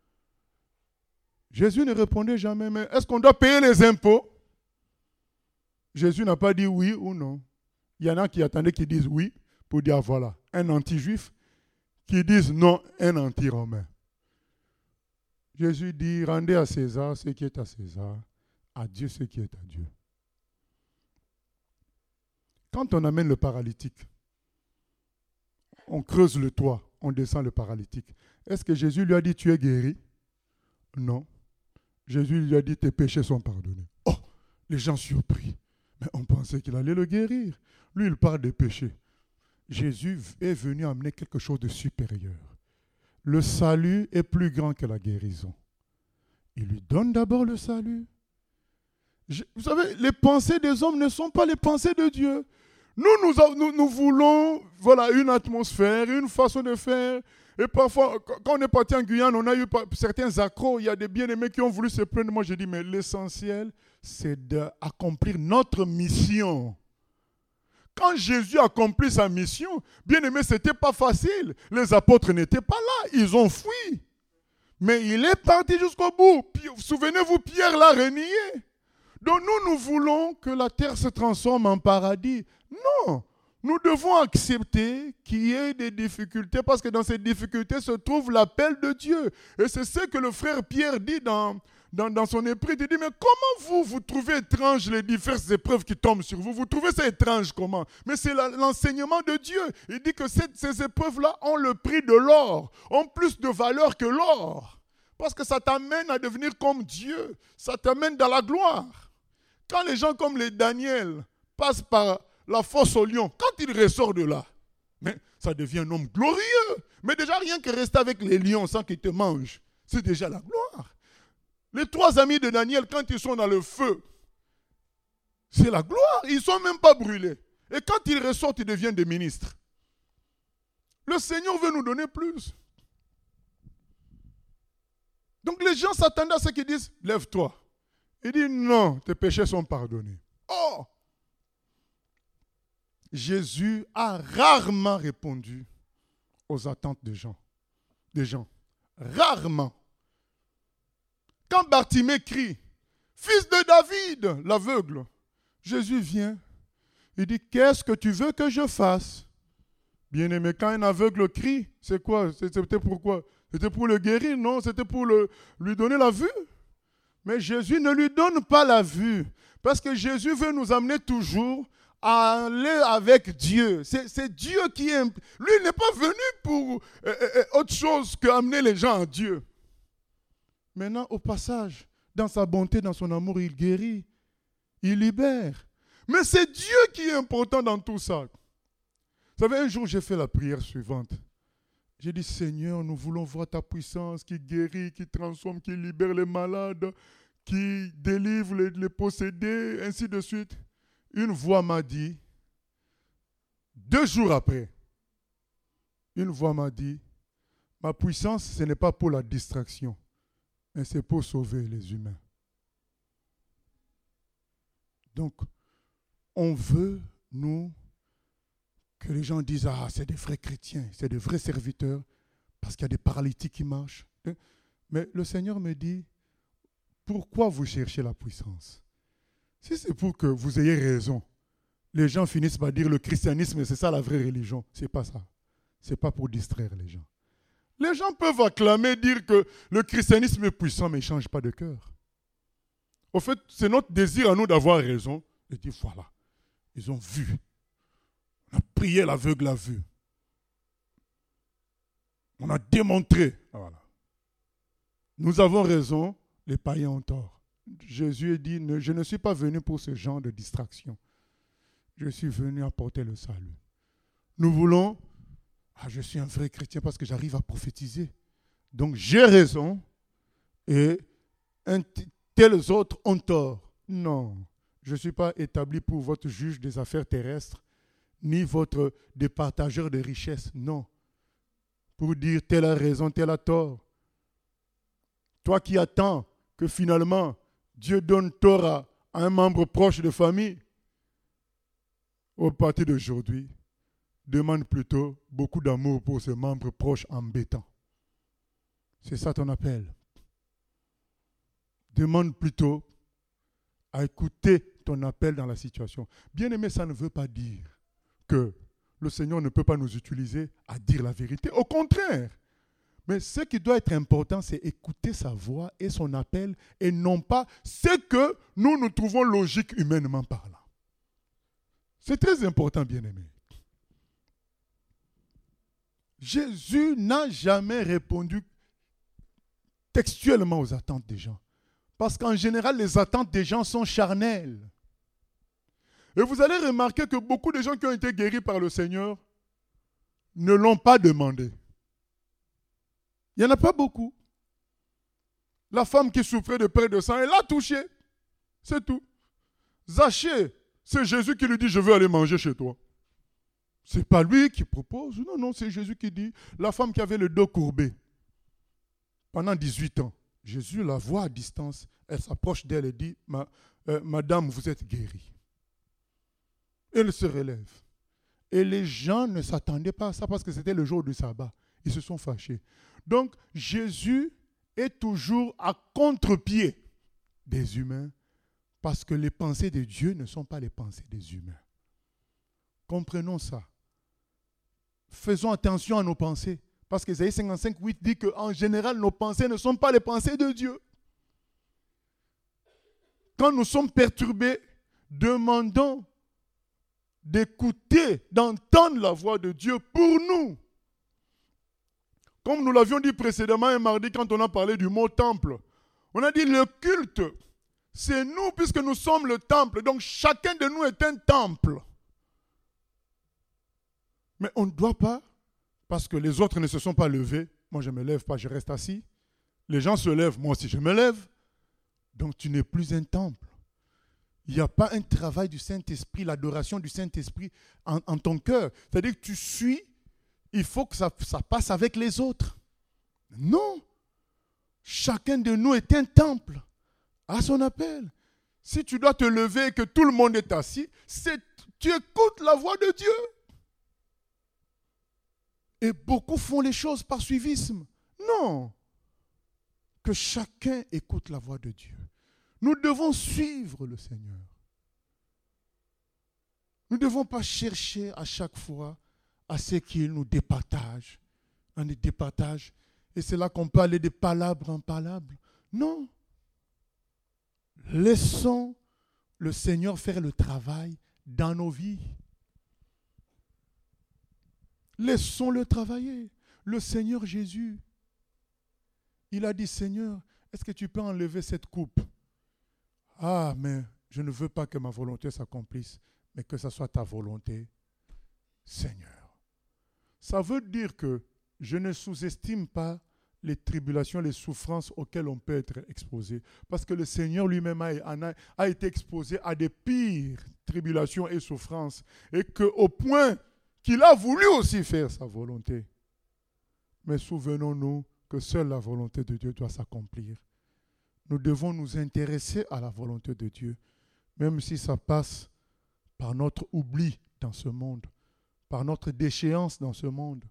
Jésus ne répondait jamais, mais est-ce qu'on doit payer les impôts? Jésus n'a pas dit oui ou non. Il y en a qui attendaient qu'ils disent oui pour dire voilà, un anti-juif, qui disent non, un anti-romain. Jésus dit rendez à César ce qui est à César, à Dieu ce qui est à Dieu. Quand on amène le paralytique, on creuse le toit, on descend le paralytique. Est-ce que Jésus lui a dit tu es guéri? Non. Jésus lui a dit tes péchés sont pardonnés. Oh, les gens surpris. Mais on pensait qu'il allait le guérir. Lui, il parle des péchés. Jésus est venu amener quelque chose de supérieur. Le salut est plus grand que la guérison. Il lui donne d'abord le salut. Vous savez, les pensées des hommes ne sont pas les pensées de Dieu. Nous voulons une atmosphère, une façon de faire. Et parfois, quand on est parti en Guyane, on a eu certains accros. Il y a des bien-aimés qui ont voulu se plaindre. Moi, je dis, mais l'essentiel, c'est d'accomplir notre mission. Quand Jésus accomplit sa mission, bien-aimé, ce n'était pas facile. Les apôtres n'étaient pas là. Ils ont fui. Mais il est parti jusqu'au bout. Souvenez-vous, Pierre l'a renié. Donc nous voulons que la terre se transforme en paradis. Non, nous devons accepter qu'il y ait des difficultés parce que dans ces difficultés se trouve l'appel de Dieu. Et c'est ce que le frère Pierre dit dans son épître. Il dit, mais comment vous trouvez étrange les diverses épreuves qui tombent sur vous? Vous trouvez ça étrange comment? Mais c'est l'enseignement de Dieu. Il dit que ces épreuves-là ont le prix de l'or, ont plus de valeur que l'or. Parce que ça t'amène à devenir comme Dieu. Ça t'amène dans la gloire. Quand les gens comme les Daniel passent par la fosse au lion, quand ils ressortent de là, mais ça devient un homme glorieux. Mais déjà, rien que rester avec les lions sans qu'ils te mangent, c'est déjà la gloire. Les 3 amis de Daniel, quand ils sont dans le feu, c'est la gloire. Ils ne sont même pas brûlés. Et quand ils ressortent, ils deviennent des ministres. Le Seigneur veut nous donner plus. Donc les gens s'attendaient à ce qu'ils disent, lève-toi. Il dit, non, tes péchés sont pardonnés. Oh! Jésus a rarement répondu aux attentes des gens. Rarement. Quand Bartimée crie, fils de David, l'aveugle, Jésus vient, il dit, qu'est-ce que tu veux que je fasse? Bien-aimé, quand un aveugle crie, c'est quoi? C'était pourquoi? C'était pour le guérir? Non, c'était pour lui donner la vue. Mais Jésus ne lui donne pas la vue. Parce que Jésus veut nous amener toujours à aller avec Dieu. C'est Dieu qui est... Lui, il n'est pas venu pour autre chose qu'amener les gens à Dieu. Maintenant, au passage, dans sa bonté, dans son amour, il guérit. Il libère. Mais c'est Dieu qui est important dans tout ça. Vous savez, un jour, j'ai fait la prière suivante. J'ai dit, Seigneur, nous voulons voir ta puissance qui guérit, qui transforme, qui libère les malades, qui délivre les possédés, ainsi de suite. Une voix m'a dit, 2 jours après, une voix m'a dit, ma puissance, ce n'est pas pour la distraction, mais c'est pour sauver les humains. Donc, on veut, nous, que les gens disent, ah, c'est des vrais chrétiens, c'est des vrais serviteurs, parce qu'il y a des paralytiques qui marchent. Mais le Seigneur me dit, pourquoi vous cherchez la puissance? Si c'est pour que vous ayez raison, les gens finissent par dire le christianisme, c'est ça la vraie religion. Ce n'est pas ça. Ce n'est pas pour distraire les gens. Les gens peuvent acclamer, dire que le christianisme est puissant, mais ils ne changent pas de cœur. Au fait, c'est notre désir à nous d'avoir raison. Et dire, voilà, ils ont vu. On a prié, l'aveugle a vu. On a démontré. Voilà. Nous avons raison, les païens ont tort. Jésus dit, je ne suis pas venu pour ce genre de distraction. Je suis venu apporter le salut. Nous voulons, je suis un vrai chrétien parce que j'arrive à prophétiser. Donc j'ai raison et tels autres ont tort. Non, je ne suis pas établi pour votre juge des affaires terrestres, ni votre départageur de richesses. Non, pour dire tel a raison, tel a tort. Toi qui attends que finalement Dieu donne tort à un membre proche de famille, au partir d'aujourd'hui, demande plutôt beaucoup d'amour pour ce membre proche embêtant. C'est ça ton appel. Demande plutôt à écouter ton appel dans la situation. Bien-aimé, ça ne veut pas dire que le Seigneur ne peut pas nous utiliser à dire la vérité. Au contraire. Mais ce qui doit être important, c'est écouter sa voix et son appel et non pas ce que nous trouvons logique humainement parlant. C'est très important, bien-aimé. Jésus n'a jamais répondu textuellement aux attentes des gens. Parce qu'en général, les attentes des gens sont charnelles. Et vous allez remarquer que beaucoup de gens qui ont été guéris par le Seigneur ne l'ont pas demandé. Il n'y en a pas beaucoup. La femme qui souffrait de perte de sang, elle l'a touché. C'est tout. Zachée, c'est Jésus qui lui dit, je veux aller manger chez toi. Ce n'est pas lui qui propose. Non, c'est Jésus qui dit. La femme qui avait le dos courbé pendant 18 ans, Jésus la voit à distance. Elle s'approche d'elle et dit, Madame, vous êtes guérie. Elle se relève. Et les gens ne s'attendaient pas à ça parce que c'était le jour du sabbat. Ils se sont fâchés. Donc, Jésus est toujours à contre-pied des humains parce que les pensées de Dieu ne sont pas les pensées des humains. Comprenons ça. Faisons attention à nos pensées parce qu'Ésaïe 55:8 dit qu'en général, nos pensées ne sont pas les pensées de Dieu. Quand nous sommes perturbés, demandons d'écouter, d'entendre la voix de Dieu pour nous. Comme nous l'avions dit précédemment un mardi quand on a parlé du mot temple, on a dit le culte, c'est nous puisque nous sommes le temple. Donc chacun de nous est un temple. Mais on ne doit pas, parce que les autres ne se sont pas levés. Moi je ne me lève pas, je reste assis. Les gens se lèvent, moi aussi je me lève. Donc tu n'es plus un temple. Il n'y a pas un travail du Saint-Esprit, l'adoration du Saint-Esprit en ton cœur. C'est-à-dire que tu suis, il faut que ça passe avec les autres. Non. Chacun de nous est un temple à son appel. Si tu dois te lever et que tout le monde est assis, tu écoutes la voix de Dieu. Et beaucoup font les choses par suivisme. Non. Que chacun écoute la voix de Dieu. Nous devons suivre le Seigneur. Nous ne devons pas chercher à chaque fois à ce qu'il nous départage. On nous départage. Et c'est là qu'on peut aller de palabre en palabre. Non. Laissons le Seigneur faire le travail dans nos vies. Laissons-le travailler. Le Seigneur Jésus, il a dit, Seigneur, est-ce que tu peux enlever cette coupe? Ah, mais je ne veux pas que ma volonté s'accomplisse, mais que ce soit ta volonté, Seigneur. Ça veut dire que je ne sous-estime pas les tribulations, les souffrances auxquelles on peut être exposé. Parce que le Seigneur lui-même a été exposé à des pires tribulations et souffrances. Et qu'au point qu'il a voulu aussi faire sa volonté. Mais souvenons-nous que seule la volonté de Dieu doit s'accomplir. Nous devons nous intéresser à la volonté de Dieu, même si ça passe par notre oubli dans ce monde, par notre déchéance dans ce monde.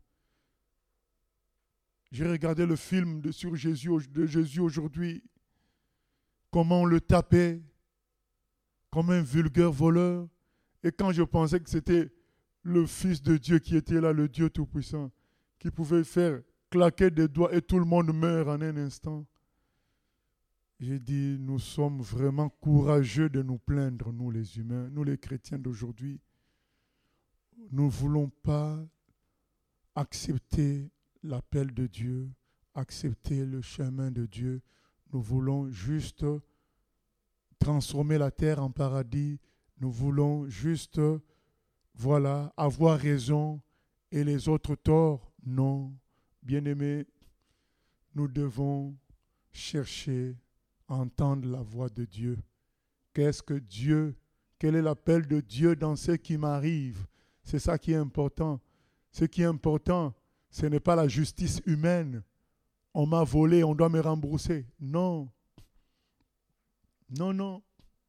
J'ai regardé le film de Jésus aujourd'hui, comment on le tapait comme un vulgaire voleur. Et quand je pensais que c'était le Fils de Dieu qui était là, le Dieu Tout-Puissant, qui pouvait faire claquer des doigts et tout le monde meurt en un instant. J'ai dit, nous sommes vraiment courageux de nous plaindre, nous les humains, nous les chrétiens d'aujourd'hui. Nous ne voulons pas accepter l'appel de Dieu, accepter le chemin de Dieu. Nous voulons juste transformer la terre en paradis. Nous voulons juste, avoir raison et les autres torts. Non, bien-aimés, nous devons chercher à entendre la voix de Dieu. Qu'est-ce que Dieu? Quel est l'appel de Dieu dans ce qui m'arrive? C'est ça qui est important. Ce qui est important, ce n'est pas la justice humaine. On m'a volé, on doit me rembourser. Non. Non, non.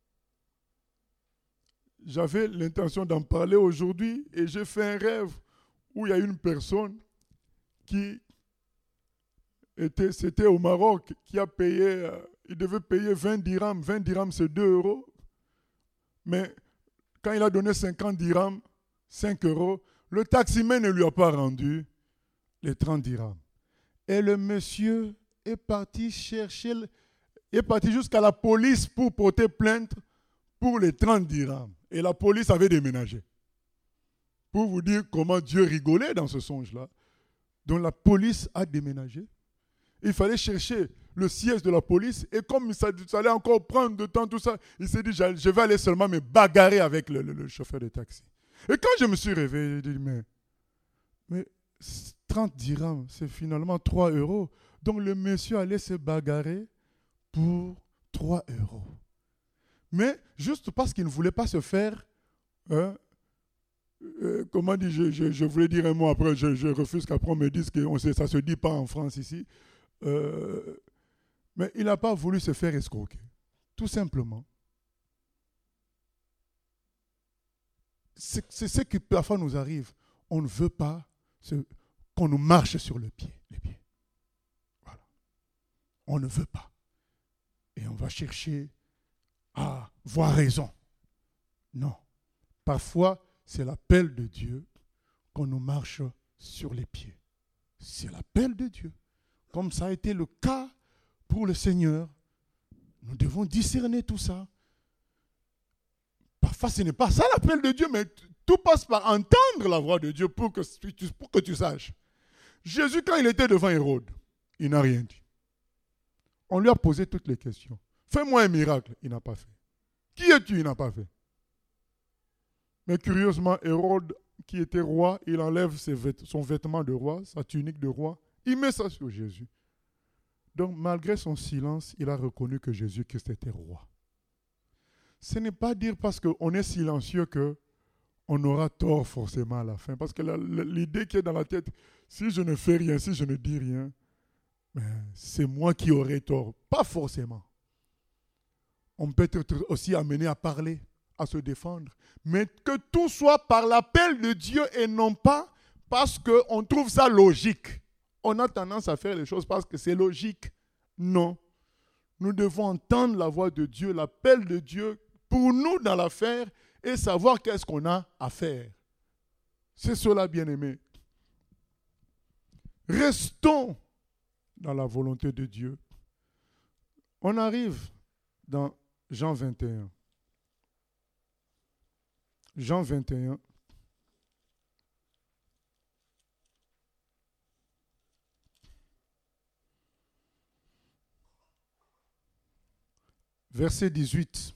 J'avais l'intention d'en parler aujourd'hui et j'ai fait un rêve où il y a une personne c'était au Maroc, qui a payé, il devait payer 20 dirhams. 20 dirhams, c'est 2 €. Mais quand il a donné 50 dirhams, 5 €, le taximan ne lui a pas rendu les 30 dirhams. Et le monsieur est parti jusqu'à la police pour porter plainte pour les 30 dirhams. Et la police avait déménagé. Pour vous dire comment Dieu rigolait dans ce songe-là. Donc la police a déménagé. Il fallait chercher le siège de la police. Et comme ça allait encore prendre de temps, tout ça, il s'est dit, je vais aller seulement me bagarrer avec le chauffeur de taxi. Et quand je me suis réveillé, j'ai dit, mais 30 dirhams, c'est finalement 3 €. Donc le monsieur allait se bagarrer pour 3 €. Mais juste parce qu'il ne voulait pas se faire, comment dire, je voulais dire un mot après, je refuse qu'après on me dise que ça ne se dit pas en France ici. Mais il n'a pas voulu se faire escroquer. Tout simplement. C'est ce qui parfois nous arrive. On ne veut pas qu'on nous marche sur les pieds. Voilà. On ne veut pas. Et on va chercher à voir raison. Non. Parfois, c'est l'appel de Dieu qu'on nous marche sur les pieds. C'est l'appel de Dieu. Comme ça a été le cas pour le Seigneur. Nous devons discerner tout ça. Parfois, ce n'est pas ça l'appel de Dieu, mais tout passe par entendre la voix de Dieu pour que tu saches. Jésus, quand il était devant Hérode, il n'a rien dit. On lui a posé toutes les questions. Fais-moi un miracle. Il n'a pas fait. Qui es-tu? Il n'a pas fait. Mais curieusement, Hérode, qui était roi, il enlève son vêtement de roi, sa tunique de roi, il met ça sur Jésus. Donc, malgré son silence, il a reconnu que Jésus-Christ était roi. Ce n'est pas dire parce qu'on est silencieux qu'on aura tort forcément à la fin. Parce que l'idée qui est dans la tête, si je ne fais rien, si je ne dis rien, c'est moi qui aurai tort. Pas forcément. On peut être aussi amené à parler, à se défendre. Mais que tout soit par l'appel de Dieu et non pas parce qu'on trouve ça logique. On a tendance à faire les choses parce que c'est logique. Non. Nous devons entendre la voix de Dieu, l'appel de Dieu pour nous dans l'affaire et savoir qu'est-ce qu'on a à faire. C'est cela, bien-aimé. Restons dans la volonté de Dieu. On arrive dans Jean 21. Jean 21. Verset 18.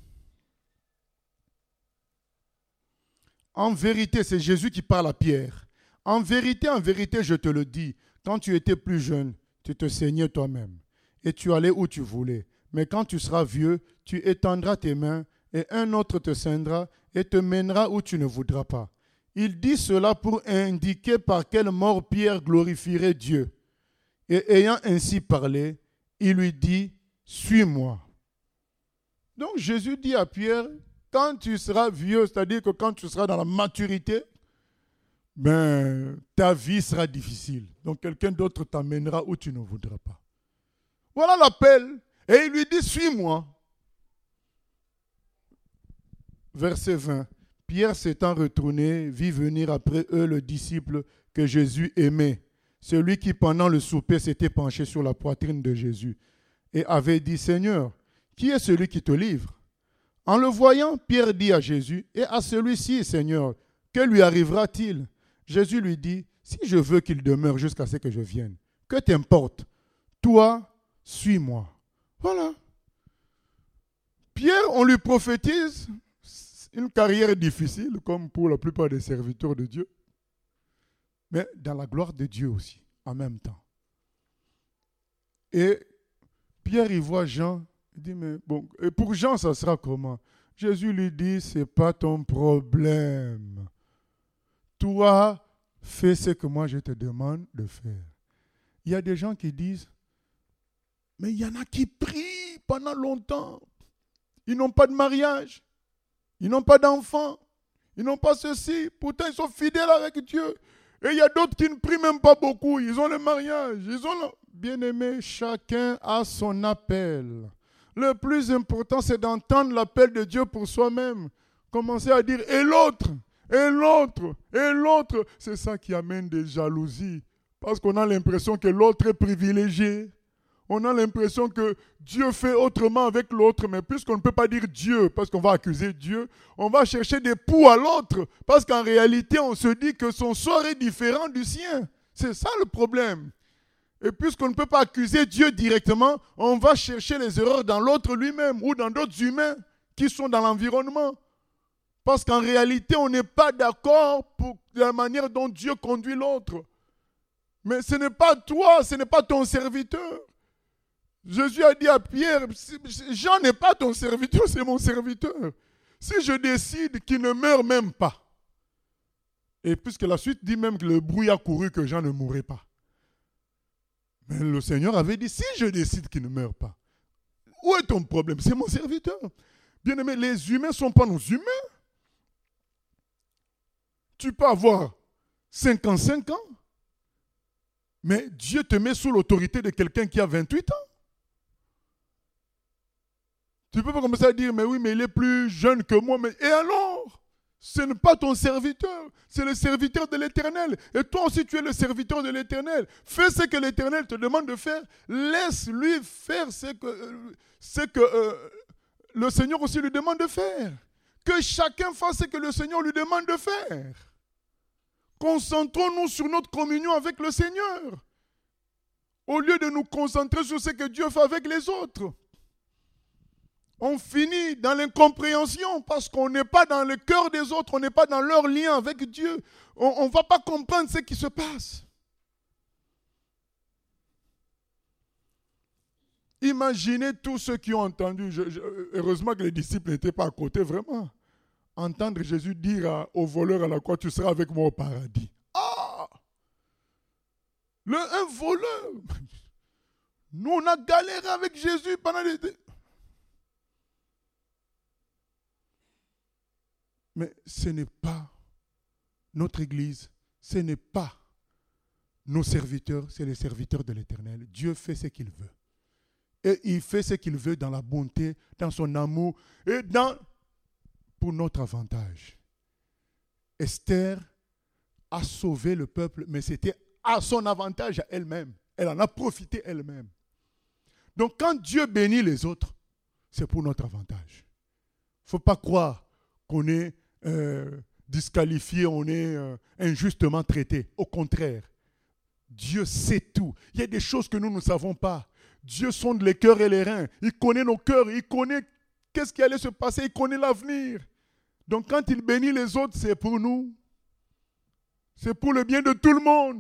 En vérité, c'est Jésus qui parle à Pierre. En vérité, je te le dis, quand tu étais plus jeune, tu te saignais toi-même et tu allais où tu voulais. Mais quand tu seras vieux, tu étendras tes mains et un autre te ceindra et te mènera où tu ne voudras pas. Il dit cela pour indiquer par quelle mort Pierre glorifierait Dieu. Et ayant ainsi parlé, il lui dit, suis-moi. Donc Jésus dit à Pierre, quand tu seras vieux, c'est-à-dire que quand tu seras dans la maturité, ta vie sera difficile. Donc quelqu'un d'autre t'amènera où tu ne voudras pas. Voilà l'appel. Et il lui dit, suis-moi. Verset 20. Pierre s'étant retourné, vit venir après eux le disciple que Jésus aimait, celui qui pendant le souper s'était penché sur la poitrine de Jésus et avait dit, Seigneur, qui est celui qui te livre? En le voyant, Pierre dit à Jésus, et à celui-ci, Seigneur, que lui arrivera-t-il? Jésus lui dit, si je veux qu'il demeure jusqu'à ce que je vienne, que t'importe? Toi, suis-moi. Voilà. Pierre, on lui prophétise une carrière difficile, comme pour la plupart des serviteurs de Dieu, mais dans la gloire de Dieu aussi, en même temps. Et Pierre, il voit Jean, il dit, mais bon, et pour Jean, ça sera comment? Jésus lui dit, ce n'est pas ton problème. Toi, fais ce que moi je te demande de faire. Il y a des gens qui disent, mais il y en a qui prient pendant longtemps. Ils n'ont pas de mariage. Ils n'ont pas d'enfants. Ils n'ont pas ceci. Pourtant, ils sont fidèles avec Dieu. Et il y a d'autres qui ne prient même pas beaucoup. Ils ont le mariage. Bien-aimé, chacun a son appel. Le plus important, c'est d'entendre l'appel de Dieu pour soi-même. Commencer à dire, et l'autre, et l'autre, et l'autre. C'est ça qui amène des jalousies. Parce qu'on a l'impression que l'autre est privilégié. On a l'impression que Dieu fait autrement avec l'autre, mais puisqu'on ne peut pas dire Dieu, parce qu'on va accuser Dieu, on va chercher des poux à l'autre, parce qu'en réalité, on se dit que son sort est différent du sien. C'est ça le problème. Et puisqu'on ne peut pas accuser Dieu directement, on va chercher les erreurs dans l'autre lui-même ou dans d'autres humains qui sont dans l'environnement. Parce qu'en réalité, on n'est pas d'accord pour la manière dont Dieu conduit l'autre. Mais ce n'est pas toi, ce n'est pas ton serviteur. Jésus a dit à Pierre, Jean n'est pas ton serviteur, c'est mon serviteur. Si je décide qu'il ne meurt même pas, et puisque la suite dit même que le bruit a couru que Jean ne mourrait pas. Mais le Seigneur avait dit, si je décide qu'il ne meurt pas, où est ton problème? C'est mon serviteur. Bien-aimé, les humains ne sont pas nos humains. Tu peux avoir 55 ans, mais Dieu te met sous l'autorité de quelqu'un qui a 28 ans. Tu peux pas commencer à dire, mais oui, mais il est plus jeune que moi. Mais... Et alors? Ce n'est pas ton serviteur, c'est le serviteur de l'Éternel. Et toi aussi, tu es le serviteur de l'Éternel. Fais ce que l'Éternel te demande de faire. Laisse-lui faire ce que le Seigneur aussi lui demande de faire. Que chacun fasse ce que le Seigneur lui demande de faire. Concentrons-nous sur notre communion avec le Seigneur, au lieu de nous concentrer sur ce que Dieu fait avec les autres. On finit dans l'incompréhension parce qu'on n'est pas dans le cœur des autres, on n'est pas dans leur lien avec Dieu. On ne va pas comprendre ce qui se passe. Imaginez tous ceux qui ont entendu, heureusement que les disciples n'étaient pas à côté, vraiment. Entendre Jésus dire au voleur à la croix, tu seras avec moi au paradis. Ah! Un voleur! Nous, on a galéré avec Jésus pendant des... Mais ce n'est pas notre Église, ce n'est pas nos serviteurs, c'est les serviteurs de l'Éternel. Dieu fait ce qu'il veut. Et il fait ce qu'il veut dans la bonté, dans son amour et pour notre avantage. Esther a sauvé le peuple, mais c'était à son avantage à elle-même. Elle en a profité elle-même. Donc quand Dieu bénit les autres, c'est pour notre avantage. Il ne faut pas croire qu'on est disqualifié, on est injustement traité. Au contraire, Dieu sait tout. Il y a des choses que nous ne savons pas. Dieu sonde les cœurs et les reins. Il connaît nos cœurs, il connaît qu'est-ce qui allait se passer, il connaît l'avenir. Donc quand il bénit les autres, c'est pour nous. C'est pour le bien de tout le monde.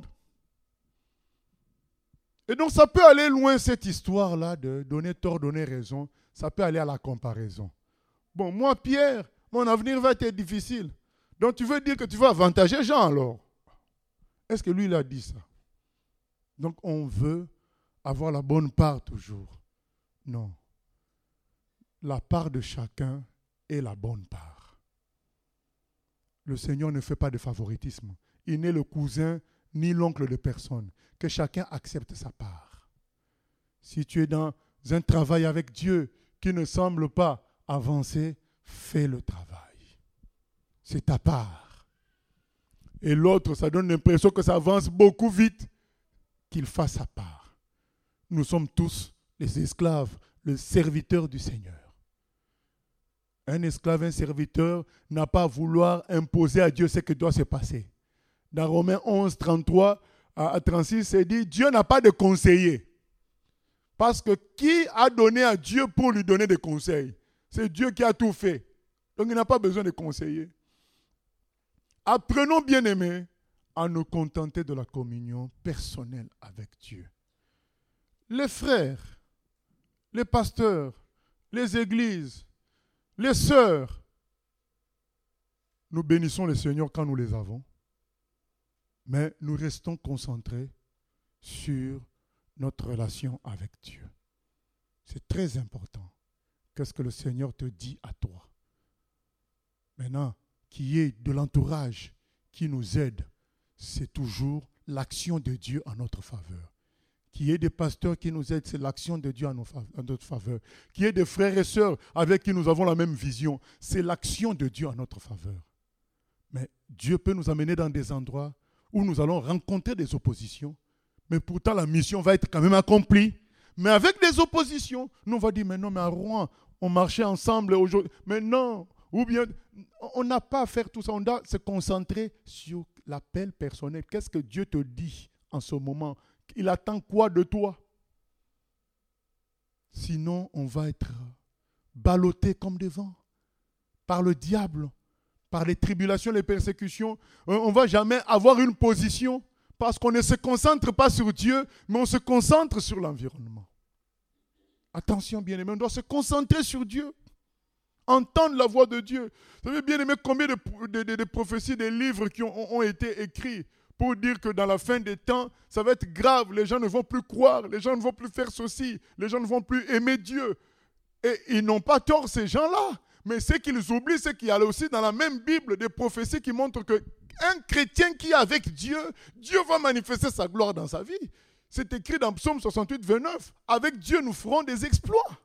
Et donc ça peut aller loin cette histoire-là de donner tort, donner raison. Ça peut aller à la comparaison. Bon, moi Pierre, mon avenir va être difficile. Donc tu veux dire que tu vas avantager Jean alors? Est-ce que lui il a dit ça? Donc on veut avoir la bonne part toujours. Non. La part de chacun est la bonne part. Le Seigneur ne fait pas de favoritisme. Il n'est le cousin ni l'oncle de personne. Que chacun accepte sa part. Si tu es dans un travail avec Dieu qui ne semble pas avancer, fais le travail. C'est ta part. Et l'autre, ça donne l'impression que ça avance beaucoup vite, qu'il fasse sa part. Nous sommes tous les esclaves, le serviteur du Seigneur. Un esclave, un serviteur n'a pas à vouloir imposer à Dieu ce qui doit se passer. Dans Romains 11, 33 à 36, c'est dit, Dieu n'a pas de conseiller. Parce que qui a donné à Dieu pour lui donner des conseils? C'est Dieu qui a tout fait. Donc il n'a pas besoin de conseiller. Apprenons, bien-aimés, à nous contenter de la communion personnelle avec Dieu. Les frères, les pasteurs, les églises, les sœurs, nous bénissons le Seigneur quand nous les avons, mais nous restons concentrés sur notre relation avec Dieu. C'est très important. Qu'est-ce que le Seigneur te dit à toi? Maintenant, qu'il y ait de l'entourage qui nous aide, c'est toujours l'action de Dieu en notre faveur. Qu'il y ait des pasteurs qui nous aident, c'est l'action de Dieu en notre faveur. Qu'il y ait des frères et sœurs avec qui nous avons la même vision, c'est l'action de Dieu en notre faveur. Mais Dieu peut nous amener dans des endroits où nous allons rencontrer des oppositions, mais pourtant la mission va être quand même accomplie. Mais avec des oppositions, nous on va dire, mais non, mais à Rouen, on marchait ensemble aujourd'hui. Mais non, ou bien, on n'a pas à faire tout ça. On doit se concentrer sur l'appel personnel. Qu'est-ce que Dieu te dit en ce moment? Il attend quoi de toi? Sinon, on va être ballotté comme des vents par le diable, par les tribulations, les persécutions. On ne va jamais avoir une position parce qu'on ne se concentre pas sur Dieu, mais on se concentre sur l'environnement. Attention, bien-aimés, on doit se concentrer sur Dieu. Entendre la voix de Dieu. Vous savez, bien-aimés, combien de prophéties, des livres qui ont été écrits pour dire que dans la fin des temps, ça va être grave. Les gens ne vont plus croire, les gens ne vont plus faire ceci, les gens ne vont plus aimer Dieu. Et ils n'ont pas tort, ces gens-là. Mais ce qu'ils oublient, c'est qu'il y a aussi dans la même Bible des prophéties qui montrent qu'un chrétien qui est avec Dieu, Dieu va manifester sa gloire dans sa vie. C'est écrit dans Psaume 68, 29. Avec Dieu, nous ferons des exploits.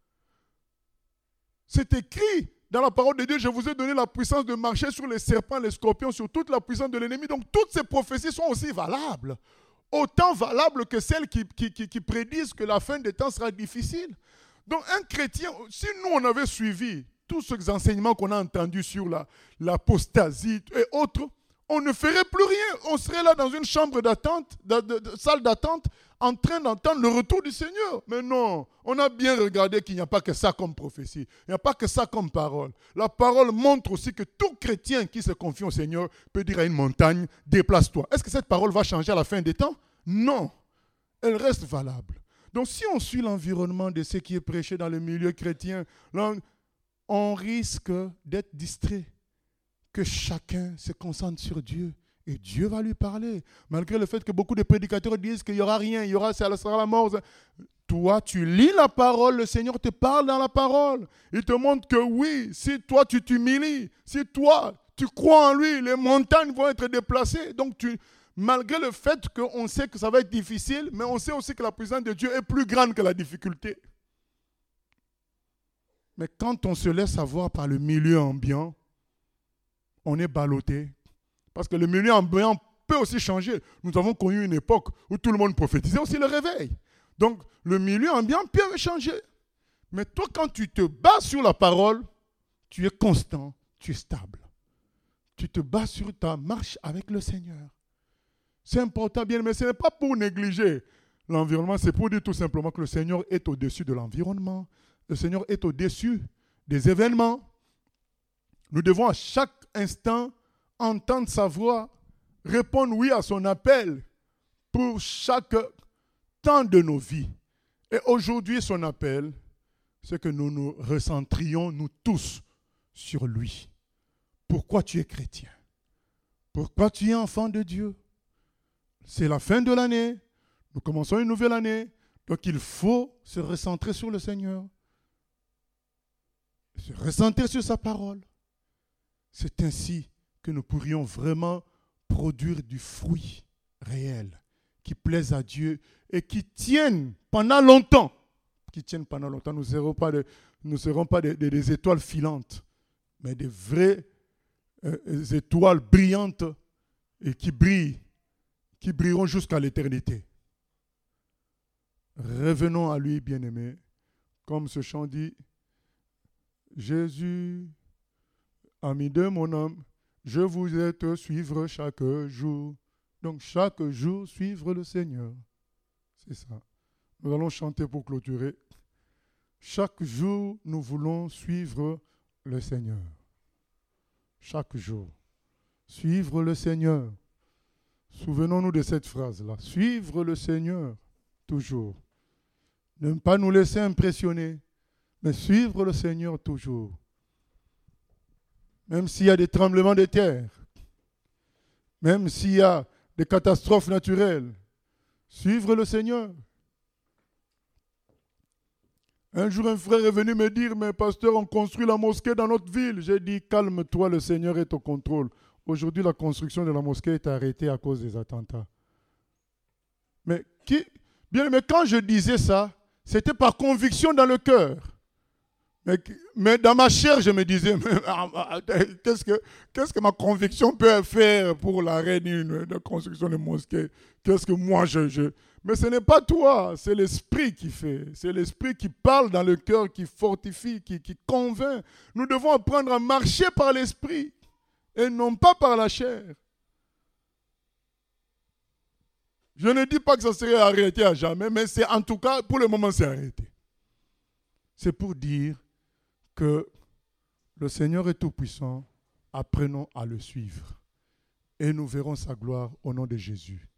C'est écrit dans la parole de Dieu, je vous ai donné la puissance de marcher sur les serpents, les scorpions, sur toute la puissance de l'ennemi. Donc toutes ces prophéties sont aussi valables. Autant valables que celles qui prédisent que la fin des temps sera difficile. Donc un chrétien, si nous on avait suivi tous ces enseignements qu'on a entendus sur l'apostasie et autres, on ne ferait plus rien. On serait là dans une chambre d'attente, salle d'attente, en train d'entendre le retour du Seigneur. Mais non, on a bien regardé qu'il n'y a pas que ça comme prophétie. Il n'y a pas que ça comme parole. La parole montre aussi que tout chrétien qui se confie au Seigneur peut dire à une montagne, déplace-toi. Est-ce que cette parole va changer à la fin des temps? Non, elle reste valable. Donc si on suit l'environnement de ce qui est prêché dans le milieu chrétien, là, on risque d'être distrait. Que chacun se concentre sur Dieu et Dieu va lui parler. Malgré le fait que beaucoup de prédicateurs disent qu'il n'y aura rien, ça sera la mort. Toi, tu lis la parole, le Seigneur te parle dans la parole. Il te montre que oui, si toi tu t'humilies, si toi tu crois en lui, les montagnes vont être déplacées. Donc malgré le fait qu'on sait que ça va être difficile, mais on sait aussi que la présence de Dieu est plus grande que la difficulté. Mais quand on se laisse avoir par le milieu ambiant, on est ballotté. Parce que le milieu ambiant peut aussi changer. Nous avons connu une époque où tout le monde prophétisait aussi le réveil. Donc, le milieu ambiant peut changer. Mais toi, quand tu te bats sur la parole, tu es constant, tu es stable. Tu te bats sur ta marche avec le Seigneur. C'est important, bien, mais ce n'est pas pour négliger l'environnement, c'est pour dire tout simplement que le Seigneur est au-dessus de l'environnement. Le Seigneur est au-dessus des événements. Nous devons à chaque instant entendre sa voix, répondre oui à son appel pour chaque temps de nos vies. Et aujourd'hui, son appel, c'est que nous nous recentrions, nous tous, sur lui. Pourquoi tu es chrétien? Pourquoi tu es enfant de Dieu? C'est la fin de l'année. Nous commençons une nouvelle année. Donc il faut se recentrer sur le Seigneur. Se recentrer sur sa parole. C'est ainsi que nous pourrions vraiment produire du fruit réel qui plaise à Dieu et qui tienne pendant longtemps. Nous ne serons pas des étoiles filantes, mais des vraies étoiles brillantes et qui brilleront jusqu'à l'éternité. Revenons à lui, bien-aimé, comme ce chant dit, Jésus, ami de mon âme, je vous ai te suivre chaque jour. Donc chaque jour, suivre le Seigneur. C'est ça. Nous allons chanter pour clôturer. Chaque jour, nous voulons suivre le Seigneur. Chaque jour. Suivre le Seigneur. Souvenons-nous de cette phrase-là. Suivre le Seigneur, toujours. Ne pas nous laisser impressionner, mais suivre le Seigneur toujours. Même s'il y a des tremblements de terre, même s'il y a des catastrophes naturelles, suivre le Seigneur. Un jour, un frère est venu me dire, mais pasteur, on construit la mosquée dans notre ville. J'ai dit, calme-toi, le Seigneur est au contrôle. Aujourd'hui, la construction de la mosquée est arrêtée à cause des attentats. Mais quand je disais ça, c'était par conviction dans le cœur. Mais dans ma chair, je me disais, qu'est-ce que ma conviction peut faire pour l'arrêt d'une construction de mosquée? Qu'est-ce que moi, Mais ce n'est pas toi, c'est l'Esprit qui fait. C'est l'Esprit qui parle dans le cœur, qui fortifie, qui convainc. Nous devons apprendre à marcher par l'Esprit et non pas par la chair. Je ne dis pas que ça serait arrêté à jamais, mais c'est en tout cas, pour le moment, c'est arrêté. C'est pour dire que le Seigneur est tout-puissant, apprenons à le suivre. Et nous verrons sa gloire au nom de Jésus.